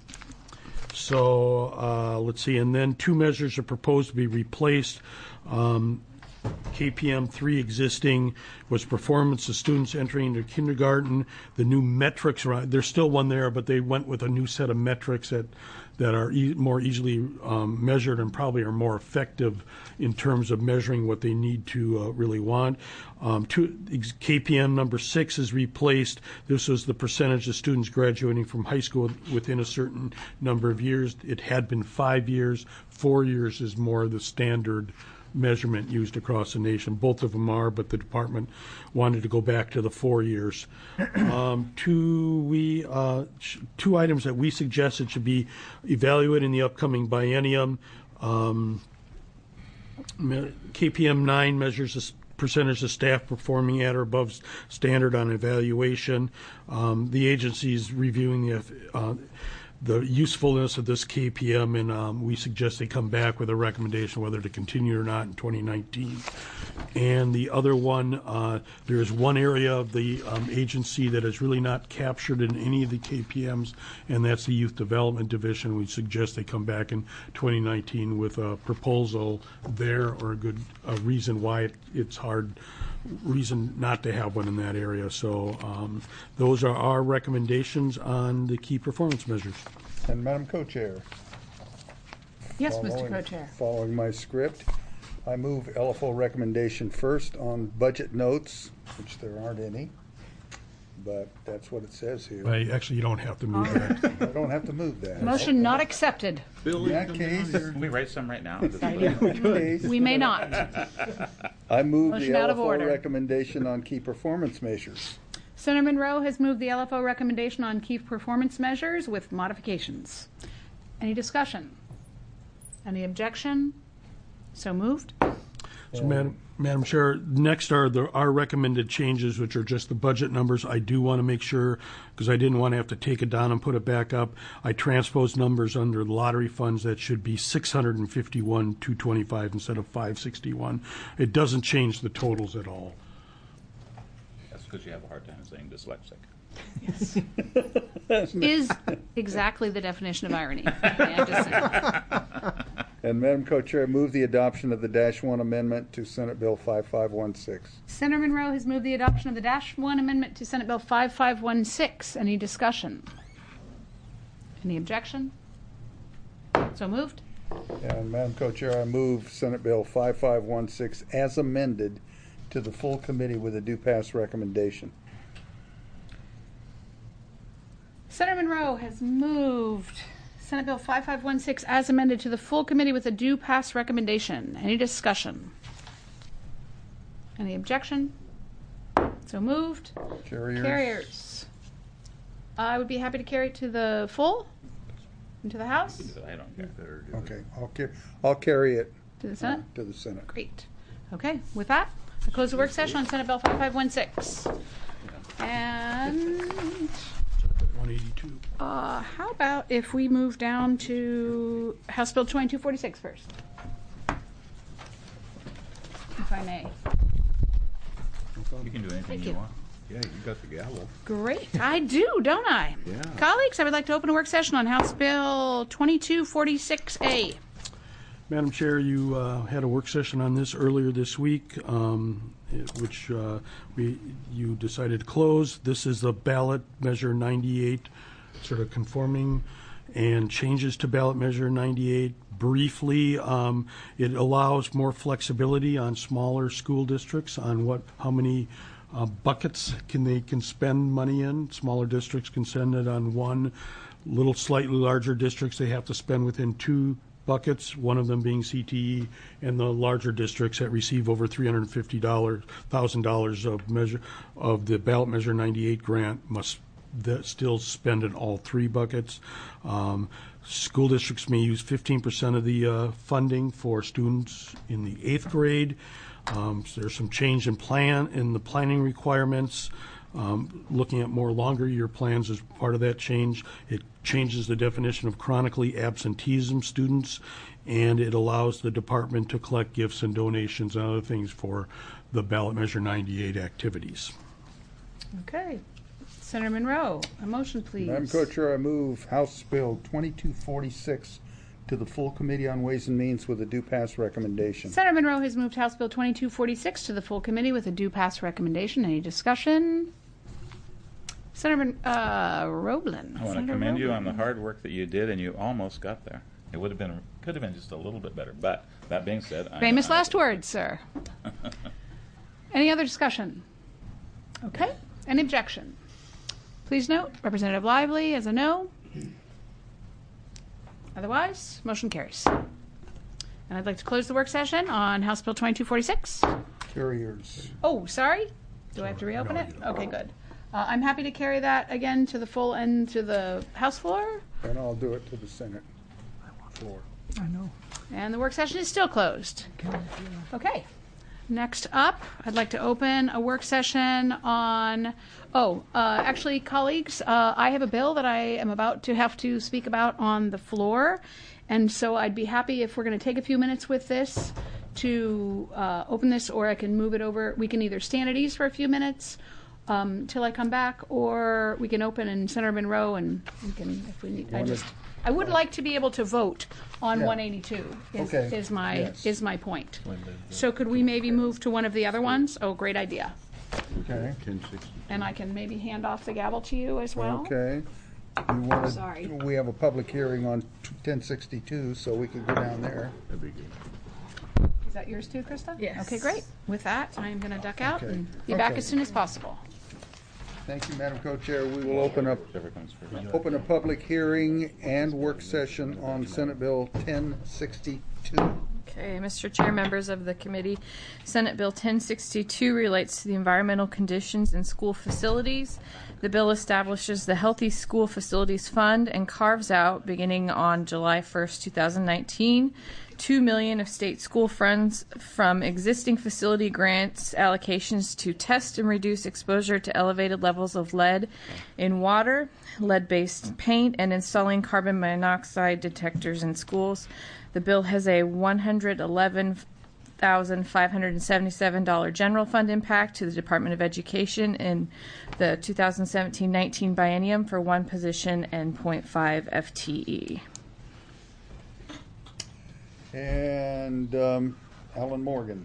so uh, let's see, and then two measures are proposed to be replaced. Um, K P M three existing was performance of students entering into kindergarten. The new metrics, there's still one there, but they went with a new set of metrics that, that are e- more easily um, measured and probably are more effective in terms of measuring what they need to uh, really want. Um, two, K P M number six is replaced. This was the percentage of students graduating from high school within a certain number of years. It had been five years. Four years is more the standard measurement used across the nation. Both of them are, but the department wanted to go back to the four years. Um, two, we, uh, sh- two items that we suggested should be evaluated in the upcoming biennium. Um, me- K P M nine measures the s- percentage of staff performing at or above standard on evaluation. Um, the agency is reviewing the uh, the usefulness of this K P M, and um, we suggest they come back with a recommendation whether to continue or not in twenty nineteen. And the other one, uh, there is one area of the um, agency that is really not captured in any of the K P Ms, and that's the Youth Development Division. We suggest they come back in twenty nineteen with a proposal there or a good a reason why it, it's hard reason not to have one in that area. So um, those are our recommendations on the key performance measures. And Madam Co-Chair. Yes, Mister following- Co-Chair. Following my script, I move L F O recommendation first on budget notes, which there aren't any, but that's what it says here. But actually, you don't have to move that. I don't have to move that. Motion not accepted. In that case, Can we write some right now? in that case, We may not. I move Motion the out L of F O order. recommendation on key performance measures. Senator Monroe has moved the L F O recommendation on key performance measures with modifications. Any discussion? Any objection? So moved. So, Madam, Madam Chair, next are the, our recommended changes, which are just the budget numbers. I do want to make sure, because I didn't want to have to take it down and put it back up, I transposed numbers under lottery funds that should be six hundred fifty-one, two twenty-five instead of five sixty-one. It doesn't change the totals at all. That's because you have a hard time saying dyslexic. Is exactly the definition of irony. May I just say. And Madam Co-Chair, I move the adoption of the Dash One Amendment to Senate Bill five five one six. Senator Monroe has moved the adoption of the Dash one amendment to Senate Bill five five one six. Any discussion? Any objection? So moved. And Madam Co-Chair, I move Senate Bill five five one six as amended to the full committee with a due pass recommendation. Senator Monroe has moved Senate Bill five five one six as amended to the full committee with a due pass recommendation. Any discussion? Any objection? So moved. Carriers. Carriers. I would be happy to carry it to the full, into the House, I don't care. Okay, I'll carry, I'll carry it to the Senate. to the Senate. Great. Okay, with that, I close the work session on Senate Bill five five one six. And one eighty-two. uh, how about if we move down to House Bill twenty-two forty-six first? If I may. You can do anything Thank you you. want. Yeah, you got the gavel. Great. I do, don't I? Yeah. Colleagues, I would like to open a work session on House Bill twenty-two forty-six A. Madam Chair, you uh, had a work session on this earlier this week, um, it- which uh, we you decided to close. This is the ballot measure ninety-eight, sort of conforming and changes to ballot measure ninety-eight. Briefly, um, it allows more flexibility on smaller school districts on what, how many uh, buckets can they can spend money in. Smaller districts can spend it on one. Little slightly larger districts, they have to spend within two buckets, one of them being C T E, and the larger districts that receive over three hundred fifty thousand dollars of measure of the ballot measure ninety-eight grant must th- still spend in all three buckets. Um, school districts may use fifteen percent of the uh, funding for students in the eighth grade. Um, so there's some change in plan in the planning requirements. Um, looking at more longer year plans as part of that change. It changes the definition of chronically absenteeism students, and it allows the department to collect gifts and donations and other things for the ballot measure ninety-eight activities. Okay. Senator Monroe, a motion, please. Madam Co-Chair, I move House Bill twenty-two forty-six to the full Committee on Ways and Means with a due pass recommendation. Senator Monroe has moved House Bill twenty-two forty-six to the full committee with a due pass recommendation. Any discussion? Senator Mon- uh, Roblin. I want to Senator commend you Roblin. on the hard work that you did, and you almost got there. It would have been, could have been just a little bit better. But that being said, I, Famous I, last words, sir. Any other discussion? Okay. Any objection? Please note, Representative Lively as a no. Otherwise, motion carries. And I'd like to close the work session on House Bill twenty-two forty-six. Carriers. Oh, sorry. Do I have to reopen it? Okay, good. Uh, I'm happy to carry that again to the full and to the House floor. And I'll do it to the Senate floor. I know. And the work session is still closed. Okay. Next up, I'd like to open a work session on, oh, uh, actually, colleagues, uh, I have a bill that I am about to have to speak about on the floor. And so I'd be happy if we're going to take a few minutes with this to uh, open this, or I can move it over. We can either stand at ease for a few minutes um, till I come back, or we can open in Senator Monroe and we can, if we need, I Wanna- just, I would like to be able to vote on Yeah. one eighty-two is, Okay. is my, Yes. is my point. So could we maybe move to one of the other ones? Oh, great idea. Okay. ten sixty. And I can maybe hand off the gavel to you as well. Okay. You wanna- Sorry. We have a public hearing on ten sixty-two, so we could go down there. That'd be good. Is that yours too, Krista? Yes. Okay, great. With that, I am going to duck out Okay. and be back Okay. as soon as possible. Thank you, Madam Co-Chair. We will open up, Whichever comes first. open a public hearing and work session on Senate Bill ten sixty-two. Okay, Mister Chair, members of the committee, Senate Bill ten sixty-two relates to the environmental conditions in school facilities. The bill establishes the Healthy School Facilities Fund and carves out, beginning on July first, two thousand nineteen, two million dollars of state school funds from existing facility grants allocations to test and reduce exposure to elevated levels of lead in water, lead-based paint, and installing carbon monoxide detectors in schools. The bill has a one hundred eleven thousand five hundred seventy-seven dollars general fund impact to the Department of Education in the two thousand seventeen nineteen biennium for one position and zero point five F T E. And um, Alan Morgan.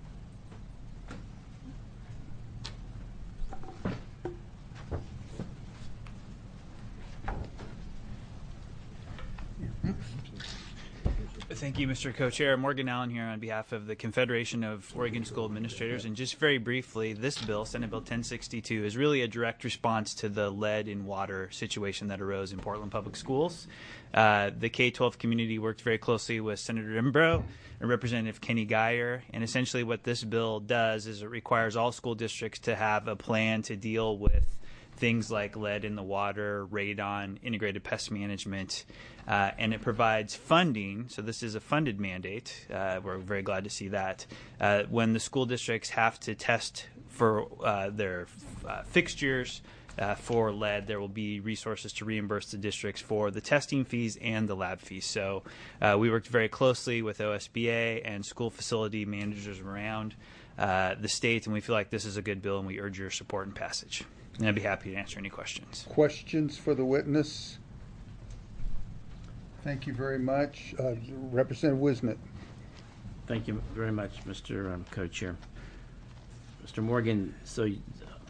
Thank you, Mister Co-Chair. Morgan Allen here on behalf of the Confederation of Oregon School Administrators. And just very briefly, this bill, Senate Bill ten sixty-two, is really a direct response to the lead in water situation that arose in Portland Public Schools. Uh, the K twelve community worked very closely with Senator Imbro and Representative Kenny Geyer. And essentially what this bill does is it requires all school districts to have a plan to deal with things like lead in the water, radon, integrated pest management, uh, and it provides funding. So this is a funded mandate. Uh, we're very glad to see that. Uh, when the school districts have to test for uh, their uh, fixtures uh, for lead, there will be resources to reimburse the districts for the testing fees and the lab fees. So uh, we worked very closely with O S B A and school facility managers around uh, the state, and we feel like this is a good bill, and we urge your support and passage. And I'd be happy to answer any questions. Questions for the witness? Thank you very much. Uh, Representative Wisnett. Thank you very much, Mister Um, Co-Chair. Mister Morgan, so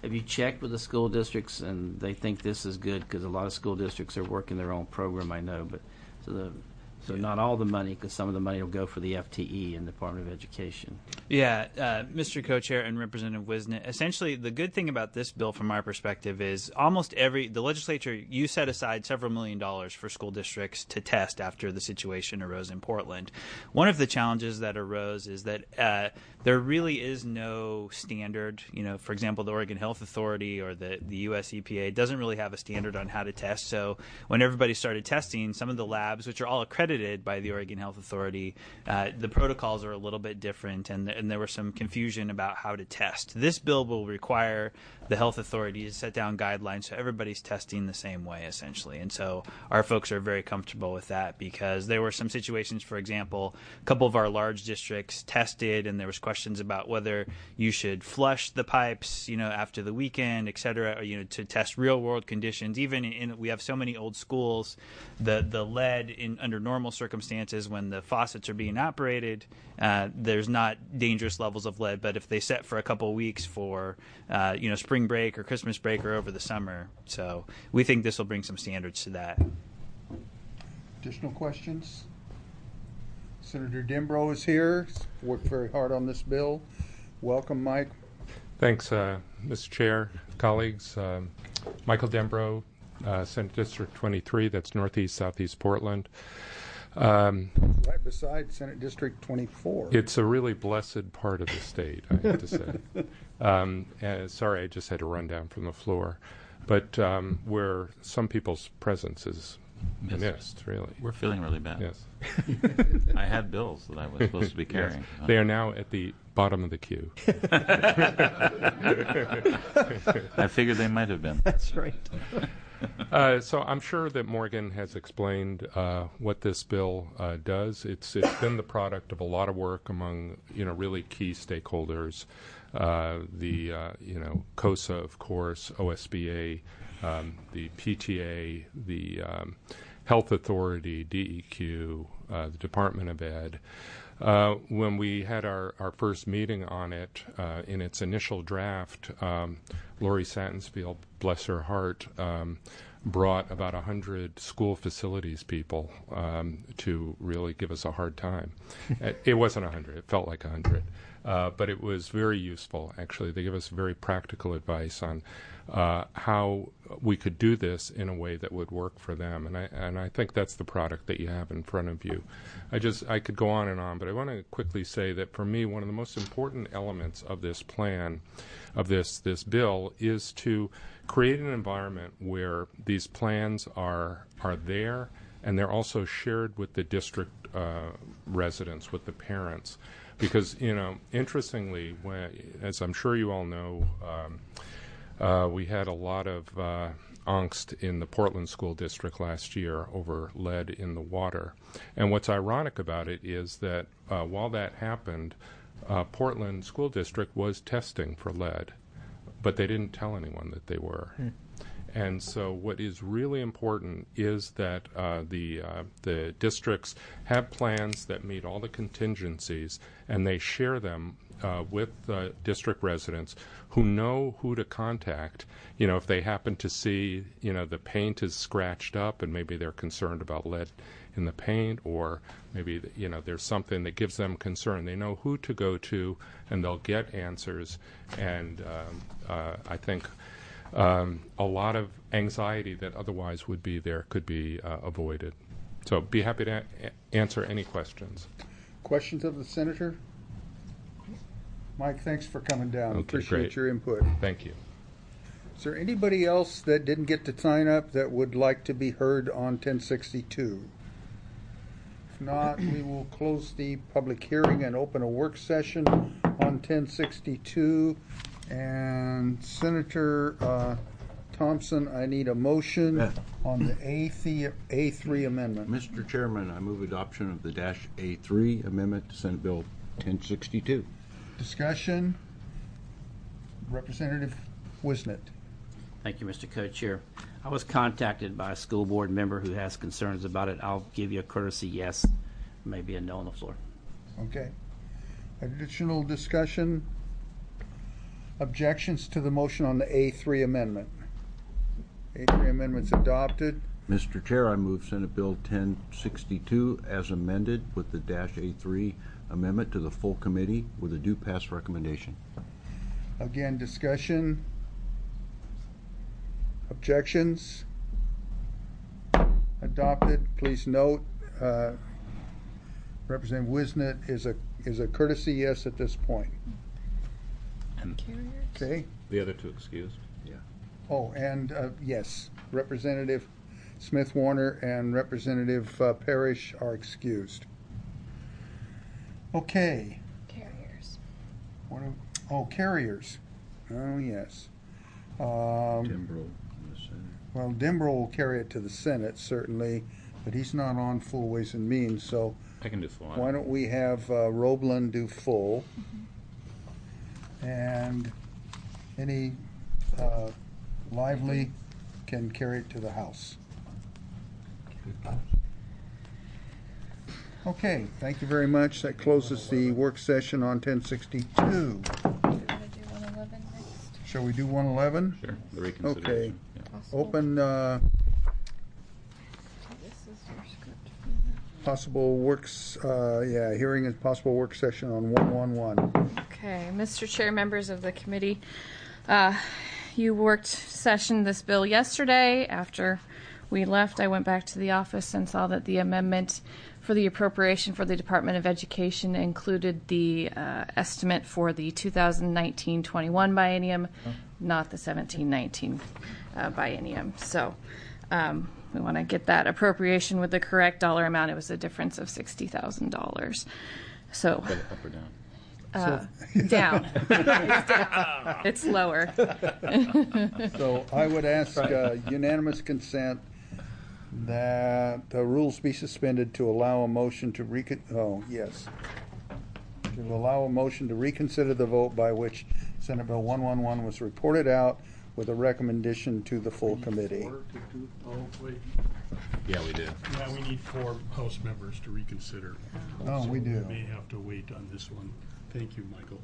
have you checked with the school districts, and they think this is good because a lot of school districts are working their own program, I know, but so the so not all the money, because some of the money will go for the F T E and the Department of Education. Yeah, uh, Mister Co-Chair and Representative Wisnett, essentially the good thing about this bill from our perspective is almost every, the legislature, you set aside several million dollars for school districts to test after the situation arose in Portland. One of the challenges that arose is that uh, there really is no standard, you know, for example, the Oregon Health Authority or the, the U S E P A doesn't really have a standard on how to test. So when everybody started testing, some of the labs, which are all accredited by the Oregon Health Authority, uh, the protocols are a little bit different, and, and there was some confusion about how to test. This bill will require the health authority to set down guidelines so everybody's testing the same way, essentially. And so our folks are very comfortable with that, because there were some situations, for example, a couple of our large districts tested, and there was questions about whether you should flush the pipes, you know, after the weekend, et cetera, or, you know, to test real-world conditions. Even in, we have so many old schools, the the lead in under normal circumstances when the faucets are being operated, uh, there's not dangerous levels of lead. But if they set for a couple of weeks for, uh, you know, spring break or Christmas break or over the summer, so we think this will bring some standards to that. Additional questions? Senator Dembro is here. He's worked very hard on this bill. Welcome, Mike. Thanks, uh, Mister Chair, colleagues. Um, Michael Dembro, uh, Senate District twenty-three, that's Northeast, Southeast Portland. Um, right beside Senate District twenty-four. It's a really blessed part of the state, I have to say. um, and sorry, I just had to run down from the floor. But um, where some people's presence is Yes. missed, really. We're feeling really bad. Yes. I had bills that I was supposed to be carrying. Yes. They are now at the bottom of the queue. I figured they might have been. That's right. Uh, so I'm sure that Morgan has explained uh, what this bill uh, does. It's it's been the product of a lot of work among, you know, really key stakeholders. Uh, the uh, you know COSA, of course, O S B A, um, the P T A, the um, Health Authority, D E Q, uh, the Department of Ed. Uh, when we had our, our first meeting on it, uh, in its initial draft, um, Lori Satensfield, bless her heart, um, brought about one hundred school facilities people um, to really give us a hard time. It wasn't one hundred. It felt like one hundred. Uh, but it was very useful, actually. They give us very practical advice on uh, how we could do this in a way that would work for them. And I, and I think that's the product that you have in front of you. I just, I could go on and on, but I want to quickly say that for me, one of the most important elements of this plan, of this, this bill, is to create an environment where these plans are, are there, and they're also shared with the district uh, residents, with the parents. Because, you know, interestingly, when, as I'm sure you all know, um, uh, we had a lot of uh, angst in the Portland School District last year over lead in the water. And what's ironic about it is that uh, while that happened, uh, Portland School District was testing for lead, but they didn't tell anyone that they were. Hmm. And so what is really important is that uh, the uh, the districts have plans that meet all the contingencies, and they share them uh, with uh, district residents who know who to contact. You know, if they happen to see, you know, the paint is scratched up and maybe they're concerned about lead in the paint, or maybe, you know, there's something that gives them concern. They know who to go to, and they'll get answers. And um, uh, I think Um, a lot of anxiety that otherwise would be there could be uh, avoided. So be happy to a- answer any questions. Questions of the senator? Mike, thanks for coming down. Okay, Appreciate great. your input. Thank you. Is there anybody else that didn't get to sign up that would like to be heard on ten sixty-two? If not, we will close the public hearing and open a work session on ten sixty-two. And Senator uh, Thompson, I need a motion Yeah. on the A th- A three amendment. Mister Chairman, I move adoption of the dash A three amendment to Senate Bill ten sixty-two. Discussion. Representative Wisnett. Thank you, Mister Co-Chair. I was contacted by a school board member who has concerns about it. I'll give you a courtesy yes, maybe a no on the floor. Okay. Additional discussion. Objections to the motion on the A three amendment? A three amendment's adopted. Mister Chair, I move Senate Bill ten sixty-two as amended with the dash A three amendment to the full committee with a due pass recommendation. Again, discussion. Objections? Adopted. Please note, uh, Representative Wisnett is a is a courtesy yes at this point. And Okay. the other two excused. Yeah. Oh, and uh, yes, Representative Smith Warner and Representative uh, Parrish are excused. Okay. Carriers. What are, oh, carriers. Oh, yes. Um, Timbrow in the Senate. well, Dimbro will carry it to the Senate, certainly, but he's not on full Ways and Means, so I can do full. why don't we have uh, Roblin do full? And any uh, lively can carry it to the House. Okay, thank you very much. That closes the work session on ten sixty-two. Do you want to do one eleven next? Shall we do one eleven? Sure, the reconsideration. Yeah. Possible? Open uh, This is your script. possible works, uh, yeah, hearing and possible work session on one one one. Okay, Mister Chair, members of the committee, uh, you worked session this bill yesterday. After we left, I went back to the office and saw that the amendment for the appropriation for the Department of Education included the uh, estimate for the two thousand nineteen twenty-one biennium, not the seventeen nineteen uh, biennium. So um, we want to get that appropriation with the correct dollar amount. It was a difference of sixty thousand dollars. So Put it up or down? uh, down. It's down. It's lower. So I would ask uh, unanimous consent that the rules be suspended to allow a motion to recon, oh, yes. To allow a motion to reconsider the vote by which Senate Bill one one one was reported out with a recommendation to the full committee. Oh, wait. Yeah, we do. Yeah, we need four House members to reconsider. Oh, we do. We may have to wait on this one. Thank you, Michael.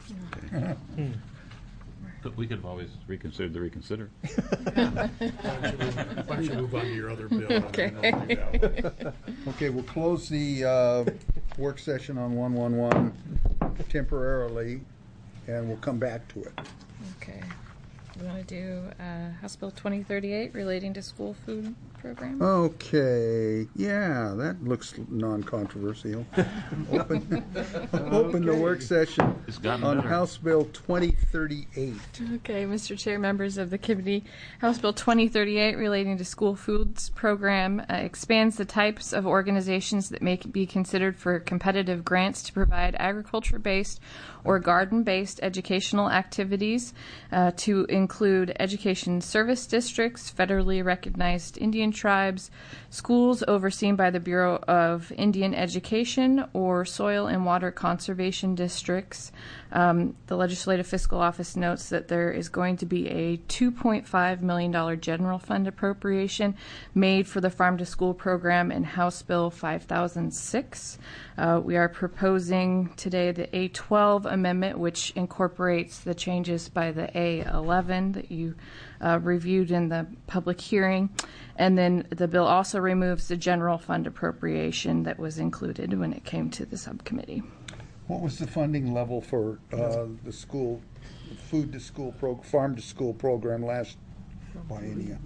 But we could have always reconsidered the reconsider. Why don't you move- why don't you move on to your other bill? and then I'll do that one. Okay, we'll close the uh, work session on one one one temporarily, and we'll come back to it. Okay. We want to do uh, House Bill twenty thirty-eight relating to school food program? Okay, yeah, that looks non-controversial. Open, open the work session It's gotten on better. House Bill twenty thirty-eight. Okay, Mister Chair, members of the committee, House Bill twenty thirty-eight relating to school foods program uh, expands the types of organizations that may be considered for competitive grants to provide agriculture-based or garden-based educational activities uh, to include education service districts, federally recognized Indian tribes, schools overseen by the Bureau of Indian Education, or soil and water conservation districts. Um, the Legislative Fiscal Office notes that there is going to be a two point five million dollars general fund appropriation made for the Farm to School program in House Bill five thousand six. Uh, we are proposing today the A twelve amendment, which incorporates the changes by the A eleven that you uh, reviewed in the public hearing. And then the bill also removes the general fund appropriation that was included when it came to the subcommittee. What was the funding level for uh, the school, food to school, pro, farm to school program last biennium?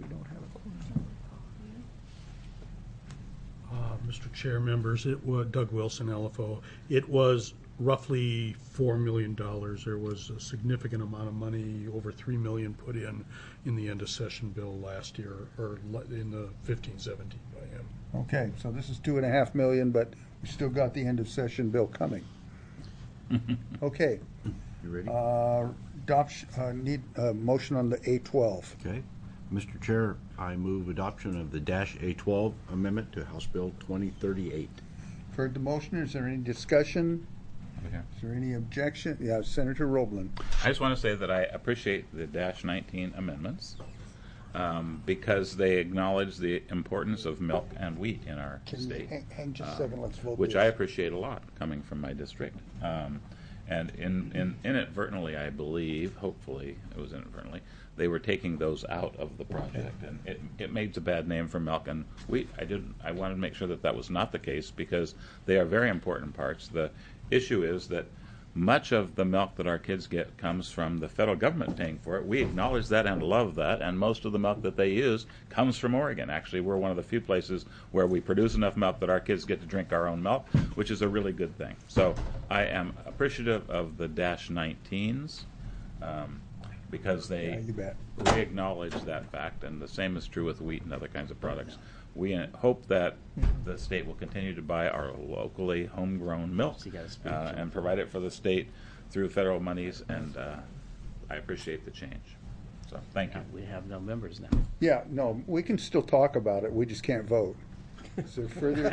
Uh, Mister Chair, members, it was Doug Wilson, L F O. It was roughly four million dollars. There was a significant amount of money, over three million dollars put in in the end of session bill last year, or le- in the fifteen seventeen biennium. Okay, so this is two and a half million, but we still got the end of session bill coming. Okay. You ready? Uh, adoption, uh, need a motion on the A twelve. Okay. Mister Chair, I move adoption of the dash A twelve amendment to House Bill twenty thirty-eight. Heard the motion. Is there any discussion? Over here. Is there any objection? Yeah, Senator Roblin. I just want to say that I appreciate the dash nineteen amendments um, because they acknowledge the importance of milk and wheat in our Can you state. hang, hang just a um, second? Let's vote. which this. I appreciate a lot coming from my district. Um, And in, in inadvertently, I believe, hopefully it was inadvertently, they were taking those out of the project, and it, it made a bad name for milk and wheat. I didn't. I wanted to make sure that that was not the case because they are very important parts. The issue is that much of the milk that our kids get comes from the federal government paying for it. We acknowledge that and love that, and most of the milk that they use comes from Oregon. Actually, we're one of the few places where we produce enough milk that our kids get to drink our own milk, which is a really good thing. So I am appreciative of the dash nineteens um, because they Yeah, you bet. re-acknowledge that fact, and the same is true with wheat and other kinds of products. We uh, hope that the state will continue to buy our locally homegrown milk So you gotta speak uh, to and provide it for the state through federal monies, and uh, I appreciate the change. So thank you. We have no members now. Yeah, no, we can still talk about it, we just can't vote. Is there further,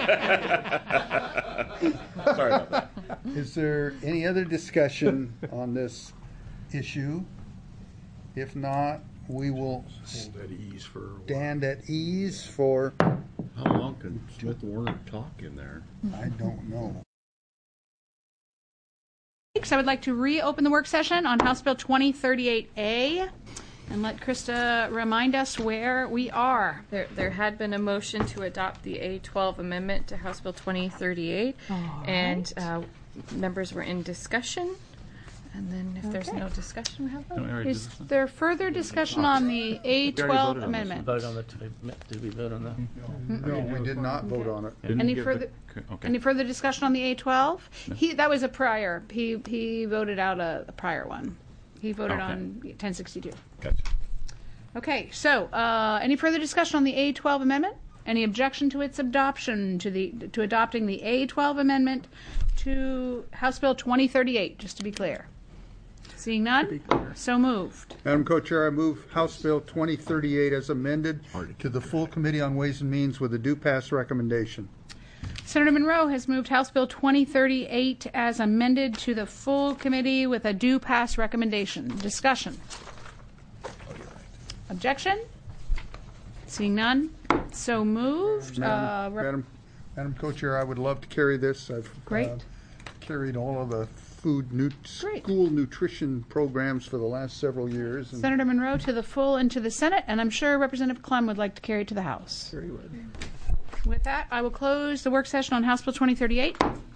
Sorry about that. is there any other discussion on this issue? If not, we will Hold at ease for a while. stand at ease for, How long can Smith Warner talk in there? I don't know. I would like to reopen the work session on House Bill twenty thirty-eight A and let Krista remind us where we are. There, there had been a motion to adopt the A twelve amendment to House Bill twenty thirty-eight, All and uh, members were in discussion. And then if there's Okay. no discussion, we have Don't we vote. already do Is this one? there further discussion on the A twelve voted on this amendment? Vote on the, did we vote on the? No, we did not vote on it. Didn't Any give further- The, okay. Any further discussion on the A twelve? He, that was a prior, he, he voted out a, a prior one. He voted Okay. on ten sixty-two. Gotcha. Okay, so, uh, any further discussion on the A twelve amendment? Any objection to its adoption, to the, to adopting the A twelve amendment to House Bill twenty thirty-eight, just to be clear? Seeing none? So moved. Madam Co-Chair, I move House Bill twenty thirty-eight as amended to the full Committee on Ways and Means with a due pass recommendation. Senator Monroe has moved House Bill twenty thirty-eight as amended to the full committee with a due pass recommendation. Discussion. Objection? Seeing none? So moved. Uh, Madam, rep- Madam, Madam Co-Chair, I would love to carry this. I've Great. uh, carried all of the food nu- Great. school nutrition programs for the last several years. and- Senator Monroe to the full and to the Senate, and I'm sure Representative Clem would like to carry it to the House. Sure you would. With that, I will close the work session on House Bill twenty thirty-eight.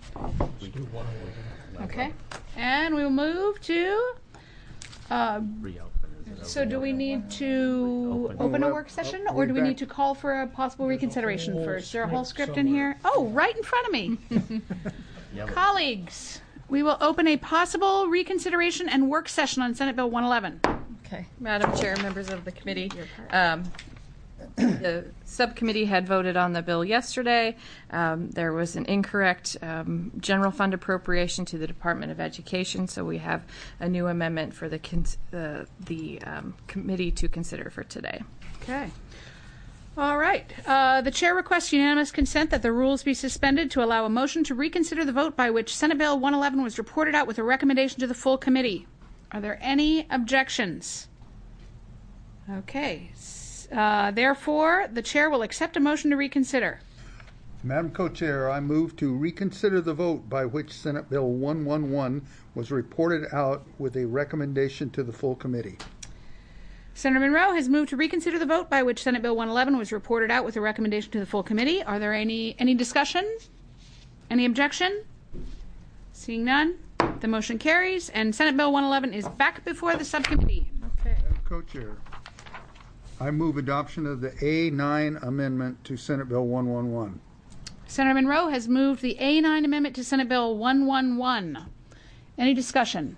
Okay. And we will move to, uh, Reopen. Is it so over? do we need to Open. open a Well, work session, are or we do we back? need to call for a possible reconsideration first? Is there a whole script in here? Oh, right in front of me. Yeah, but- Colleagues, we will open a possible reconsideration and work session on Senate Bill one eleven. Okay, Madam Chair, members of the committee, um, the subcommittee had voted on the bill yesterday. Um, there was an incorrect um, general fund appropriation to the Department of Education, so we have a new amendment for the cons- uh, the um, committee to consider for today. Okay. All right. Uh, the chair requests unanimous consent that the rules be suspended to allow a motion to reconsider the vote by which Senate Bill one eleven was reported out with a recommendation to the full committee. Are there any objections? Okay. S- Uh, therefore, the chair will accept a motion to reconsider. Madam Co-Chair, I move to reconsider the vote by which Senate Bill one eleven was reported out with a recommendation to the full committee. Senator Monroe has moved to reconsider the vote by which Senate Bill one eleven was reported out with a recommendation to the full committee. Are there any any discussion? Any objection? Seeing none, the motion carries, and Senate Bill one eleven is back before the subcommittee. Okay. Madam Co-Chair, I move adoption of the A nine amendment to Senate Bill one eleven. Senator Monroe has moved the A nine amendment to Senate Bill one eleven. Any discussion?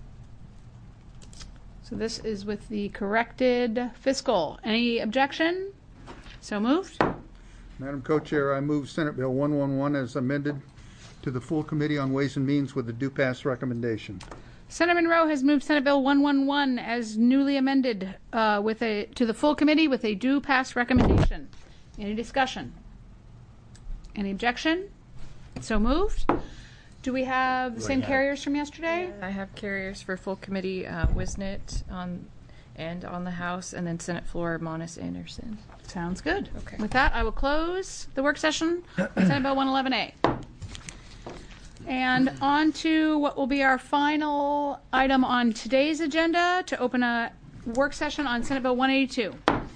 So this is with the corrected fiscal. Any objection? So moved. Madam Co-Chair, I move Senate Bill one eleven as amended to the full Committee on Ways and Means with a due pass recommendation. Senator Monroe has moved Senate Bill one eleven as newly amended uh, with a to the full committee with a due pass recommendation. Any discussion? Any objection? So moved. Do we have the same have- carriers from yesterday? I have carriers for full committee, uh, Wisnet on, and on the House, and then Senate floor, Monis Anderson. Sounds good. Okay. With that, I will close the work session on Senate Bill one eleven A. And on to what will be our final item on today's agenda, to open a work session on Senate Bill one eighty-two.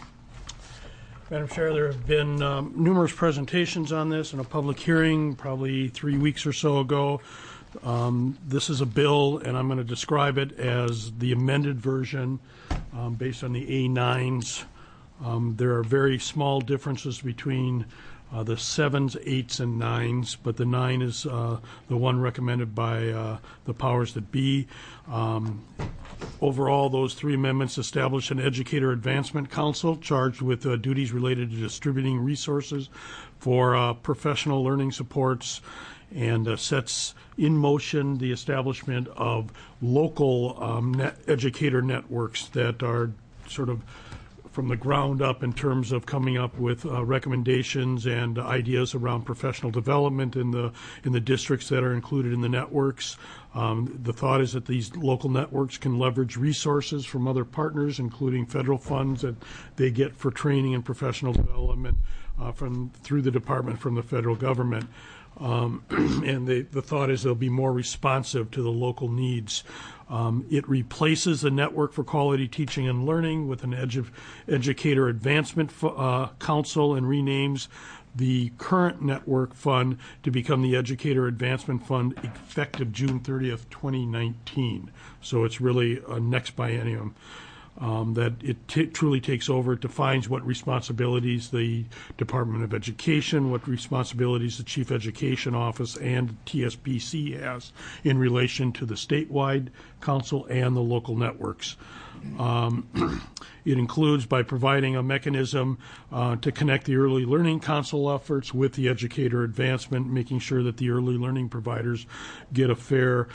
Madam Chair, there have been um, numerous presentations on this in a public hearing probably three weeks or so ago. Um, this is a bill, and I'm going to describe it as the amended version um, based on the A nines. Um, there are very small differences between uh, the sevens, eights, and nines, but the nine is uh, the one recommended by uh, the powers that be. Um, overall, those three amendments establish an Educator Advancement Council charged with uh, duties related to distributing resources for uh, professional learning supports, and uh, sets in motion the establishment of local um, net educator networks that are sort of from the ground up in terms of coming up with uh, recommendations and ideas around professional development in the in the districts that are included in the networks. Um, the thought is that these local networks can leverage resources from other partners, including federal funds that they get for training and professional development uh, from through the department from the federal government. Um, and they, the thought is they'll be more responsive to the local needs. Um, it replaces the Network for Quality Teaching and Learning with an edu- Educator Advancement uh, Council, and renames the current network fund to become the Educator Advancement Fund effective June thirtieth, twenty nineteen. So it's really a next biennium. Um, that it t- truly takes over. It defines what responsibilities the Department of Education, what responsibilities the Chief Education Office and T S P C has in relation to the statewide council and the local networks. Um, it includes by providing a mechanism uh, to connect the early learning council efforts with the educator advancement, making sure that the early learning providers get a fair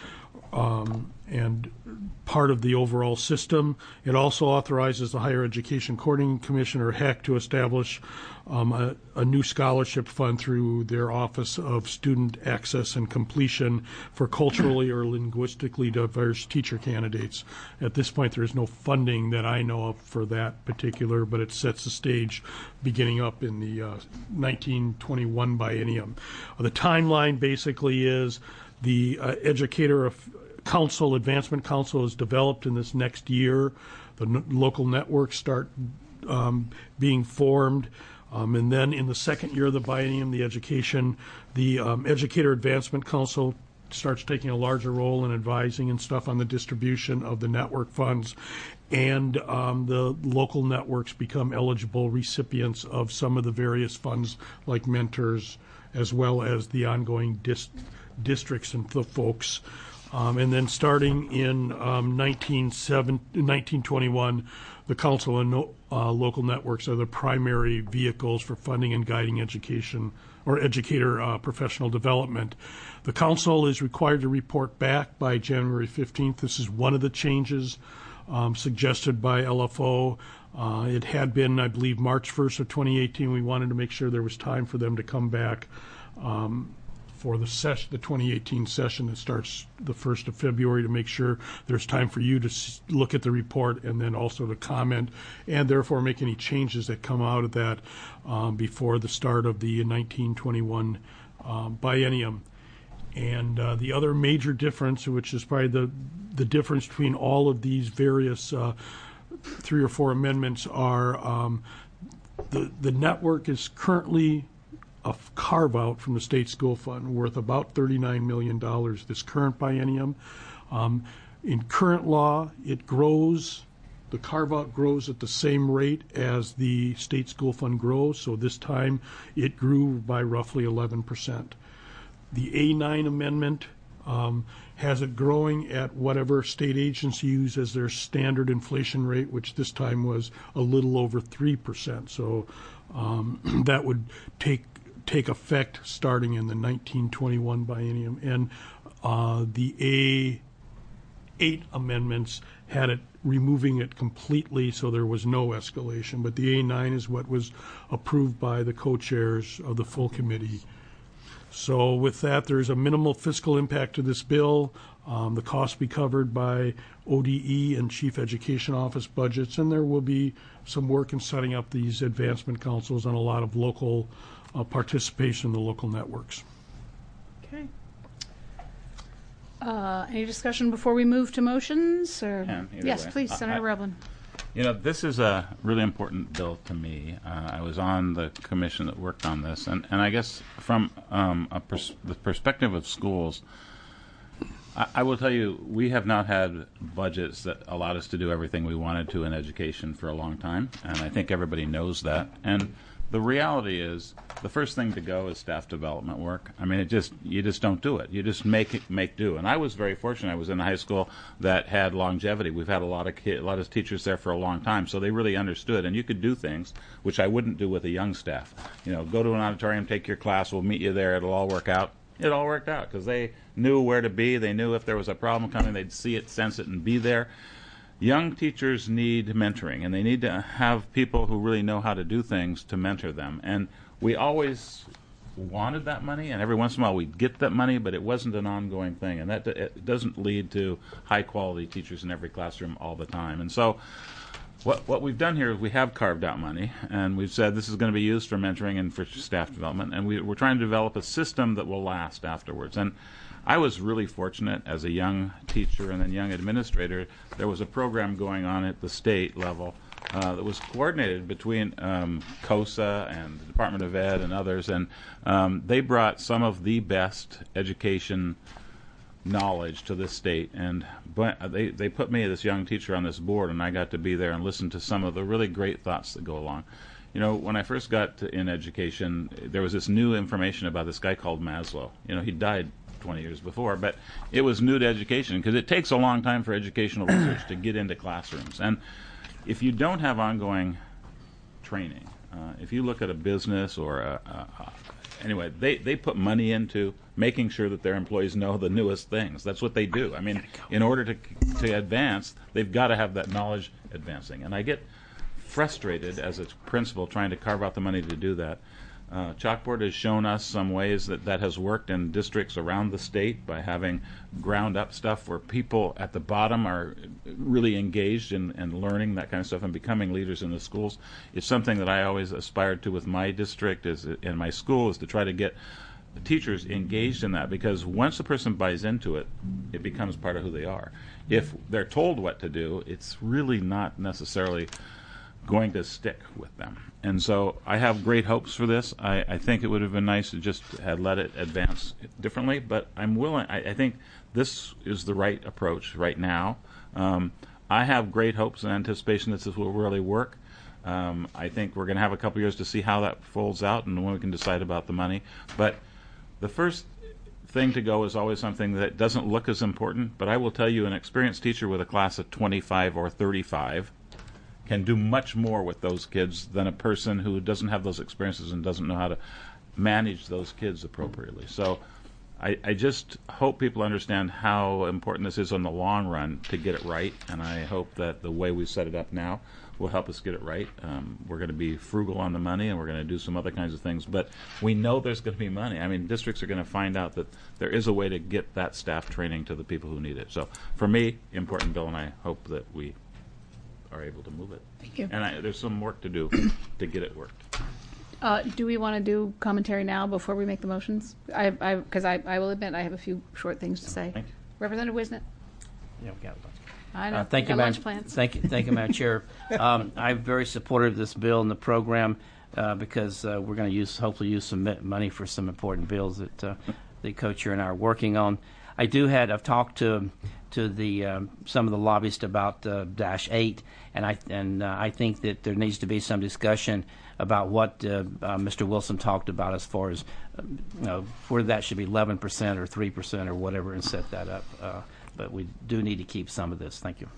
um, and part of the overall system. It also authorizes the Higher Education Coordinating Commission, or H E C, to establish um, a, a new scholarship fund through their Office of Student Access and Completion for culturally or linguistically diverse teacher candidates. At this point, there is no funding that I know of for that particular, but it sets the stage beginning up in the uh, nineteen twenty-one biennium. Uh, the timeline basically is the uh, Educator of Council, Advancement Council, is developed in this next year. The n- local networks start um, being formed. Um, and then in the second year of the biennium, the education, the um, Educator Advancement Council starts taking a larger role in advising and stuff on the distribution of the network funds. And um, the local networks become eligible recipients of some of the various funds like mentors, as well as the ongoing dis- districts and the folks. Um, and then starting in um, nineteen twenty-one, the council and no, uh, local networks are the primary vehicles for funding and guiding education or educator uh, professional development. The council is required to report back by January fifteenth. This is one of the changes um, suggested by L F O. Uh, it had been, I believe, March first of twenty eighteen. We wanted to make sure there was time for them to come back um, for the session, the twenty eighteen session that starts the first of February, to make sure there's time for you to s- look at the report and then also to comment and therefore make any changes that come out of that um, before the start of the nineteen twenty-one um, biennium. And uh, the other major difference, which is probably the the difference between all of these various uh, three or four amendments, are um, the the network is currently a carve-out from the state school fund worth about thirty-nine million dollars this current biennium. Um, in current law, it grows, the carve-out grows at the same rate as the state school fund grows, so this time it grew by roughly eleven percent. The A nine amendment um, has it growing at whatever state agencies use as their standard inflation rate, which this time was a little over three percent. So um, that would take take effect starting in the nineteen twenty-one biennium. And uh, the A eight amendments had it removing it completely, so there was no escalation. But the A nine is what was approved by the co-chairs of the full committee. So with that, there's a minimal fiscal impact to this bill. Um, the costs be covered by O D E and Chief Education Office budgets, and there will be some work in setting up these advancement councils and a lot of local uh, participation in the local networks. Okay. Uh, any discussion before we move to motions? Or Can, either yes, way. please, I- Senator I- Revlin. You know, this is a really important bill to me. Uh, I was on the commission that worked on this, and, and I guess from um, a pers- the perspective of schools, I, I will tell you, we have not had budgets that allowed us to do everything we wanted to in education for a long time, and I think everybody knows that. And the reality is, the first thing to go is staff development work. I mean, it just you just don't do it. You just make it, make do. And I was very fortunate. I was in a high school that had longevity. We've had a lot of kid, a lot of teachers there for a long time, so they really understood. And you could do things which I wouldn't do with a young staff. You know, go to an auditorium, take your class. We'll meet you there. It'll all work out. It all worked out because they knew where to be. They knew if there was a problem coming, they'd see it, sense it, and be there. Young teachers need mentoring, and they need to have people who really know how to do things to mentor them. And we always wanted that money, and every once in a while we'd get that money, but it wasn't an ongoing thing, and that it doesn't lead to high-quality teachers in every classroom all the time. And so what what we've done here is we have carved out money, and we've said this is going to be used for mentoring and for staff development, and we, we're trying to develop a system that will last afterwards. And I was really fortunate as a young teacher and then young administrator. There was a program going on at the state level uh, that was coordinated between um, COSA and the Department of Ed and others, and um, they brought some of the best education knowledge to this state. And but they, they put me, this young teacher, on this board, and I got to be there and listen to some of the really great thoughts that go along. You know, when I first got to, in education, there was this new information about this guy called Maslow. You know, he died twenty years before, but it was new to education because it takes a long time for educational research to get into classrooms. And if you don't have ongoing training, uh, if you look at a business or a, a, a anyway, they, they put money into making sure that their employees know the newest things. That's what they do. I mean, in order to to advance, they've got to have that knowledge advancing. And I get frustrated as a principal trying to carve out the money to do that. Uh, Chalkboard has shown us some ways that that has worked in districts around the state by having ground-up stuff where people at the bottom are really engaged in, in learning that kind of stuff and becoming leaders in the schools. It's something that I always aspired to with my district is in my school, is to try to get the teachers engaged in that, because once a person buys into it, it becomes part of who they are. If they're told what to do, it's really not necessarily going to stick with them. And so I have great hopes for this. I, I think it would have been nice to just have let it advance differently, but I'm willing. I, I think this is the right approach right now. Um, I have great hopes and anticipation that this will really work. Um, I think we're going to have a couple years to see how that folds out and when we can decide about the money. But the first thing to go is always something that doesn't look as important, but I will tell you, an experienced teacher with a class of twenty-five or thirty-five can do much more with those kids than a person who doesn't have those experiences and doesn't know how to manage those kids appropriately. So I, I just hope people understand how important this is in the long run to get it right, and I hope that the way we set it up now will help us get it right. Um, we're going to be frugal on the money, and we're going to do some other kinds of things, but we know there's going to be money. I mean, districts are going to find out that there is a way to get that staff training to the people who need it. So for me, important bill, and I hope that we are able to move it. Thank you. And I, there's some work to do to get it worked. Uh, do we want to do commentary now before we make the motions? I, I, because I, I will admit I have a few short things to say. Thank you. Representative Wisnett. Yeah, we got lunch. I know. Uh, thank we you, got Madam. lunch plans. Thank you, thank you, Madam Chair. Um, I'm very supportive of this bill and the program uh, because uh, we're going to use, hopefully, use some money for some important bills that uh, the co-chair and I are working on. I do had. I've talked to to the um, some of the lobbyists about uh, Dash Eight, and I and uh, I think that there needs to be some discussion about what uh, uh, Mister Wilson talked about as far as uh, you know, where that should be eleven percent or three percent or whatever, and set that up. Uh, but we do need to keep some of this. Thank you.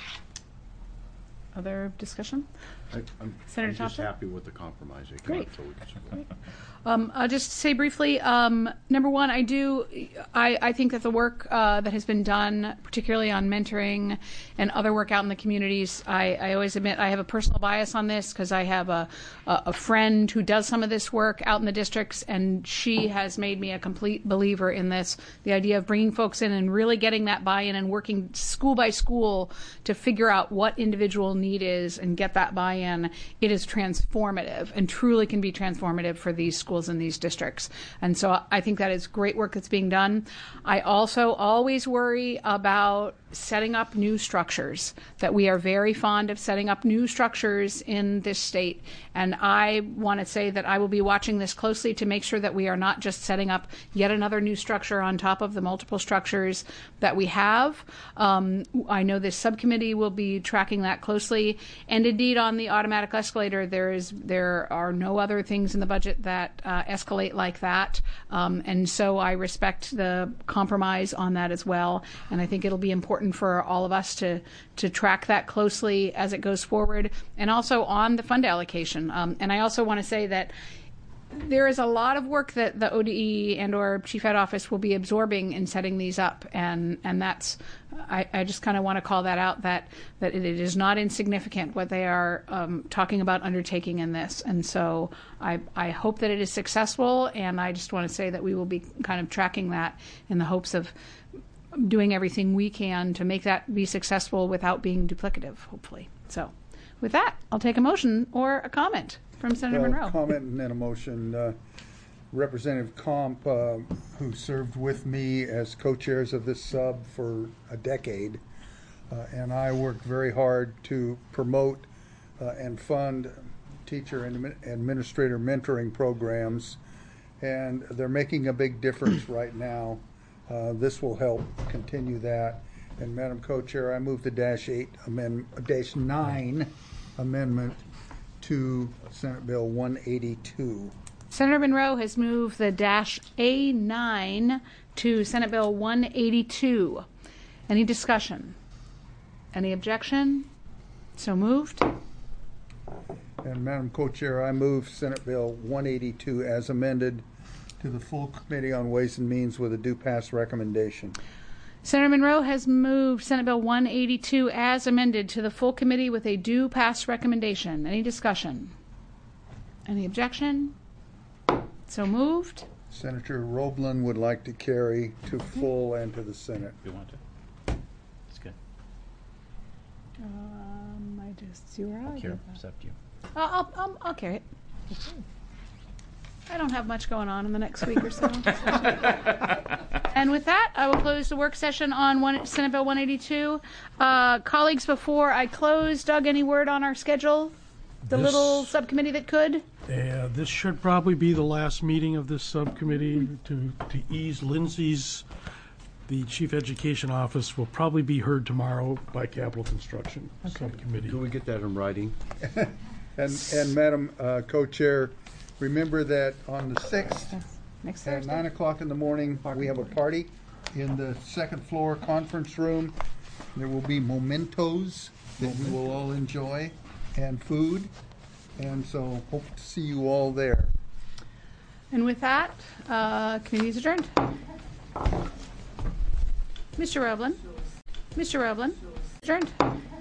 Other discussion? I, I'm, Senator I'm just Thompson? happy with the compromise. It came Great. out so we can support it. Um, I'll just say briefly, um, number one, I do, I, I think that the work uh, that has been done, particularly on mentoring and other work out in the communities, I, I always admit I have a personal bias on this because I have a, a, a friend who does some of this work out in the districts, and she has made me a complete believer in this, the idea of bringing folks in and really getting that buy-in and working school by school to figure out what individual need is and get that buy-in buy-in, it is transformative and truly can be transformative for these schools and these districts. And so I think that is great work that's being done. I also always worry about setting up new structures, that we are very fond of setting up new structures in this state. And I want to say that I will be watching this closely to make sure that we are not just setting up yet another new structure on top of the multiple structures that we have. Um, I know this subcommittee will be tracking that closely. And indeed, on the automatic escalator, there is there are no other things in the budget that uh, escalate like that. Um, and so I respect the compromise on that as well. And I think it'll be important for all of us to to track that closely as it goes forward, and also on the fund allocation. Um, and I also want to say that there is a lot of work that the O D E and or Chief Ed Office will be absorbing in setting these up, and and that's I, I just kind of want to call that out, that that it is not insignificant what they are um, talking about undertaking in this. And so I I hope that it is successful, and I just want to say that we will be kind of tracking that in the hopes of doing everything we can to make that be successful without being duplicative, hopefully. So with that, I'll take a motion or a comment from Senator Well, Monroe. Comment and then a motion. Uh, Representative Comp, uh, who served with me as co-chairs of this sub for a decade, uh, and I worked very hard to promote uh, and fund teacher and admin- administrator mentoring programs, and they're making a big difference right now. Uh, this will help continue that. And Madam Co-Chair, I move the dash eight amend, dash nine amendment to Senate Bill one eighty-two. Senator Monroe has moved the dash A nine to Senate Bill one eighty-two. Any discussion? Any objection? So moved. And Madam Co-Chair, I move Senate Bill one eighty-two as amended to the full Committee on Ways and Means with a due pass recommendation. Senator Monroe has moved Senate Bill one eighty-two as amended to the full committee with a due pass recommendation. Any discussion? Any objection? So moved. Senator Roeblen would like to carry to full and to the Senate. You want to? That's good. Um, I just see where I Here, did it's that. up to you. I'll, I'll, I'll, I'll carry it. I don't have much going on in the next week or so. And with that, I will close the work session on one, Senate Bill one eighty-two. Uh, colleagues, before I close, Doug, any word on our schedule? The This- little subcommittee that could? Uh, this should probably be the last meeting of this subcommittee to, to ease Lindsay's, the Chief Education Office will probably be heard tomorrow by Capital Construction Subcommittee. Can we get that in writing? And, and Madam uh, Co-Chair, remember that on the sixth, Next at Thursday? nine o'clock in the morning, we have a party in the second floor conference room. There will be mementos that we will all enjoy, and food. And so hope to see you all there. And with that, uh, committee is adjourned. Mister Roeblen? Mister Roeblen? Adjourned.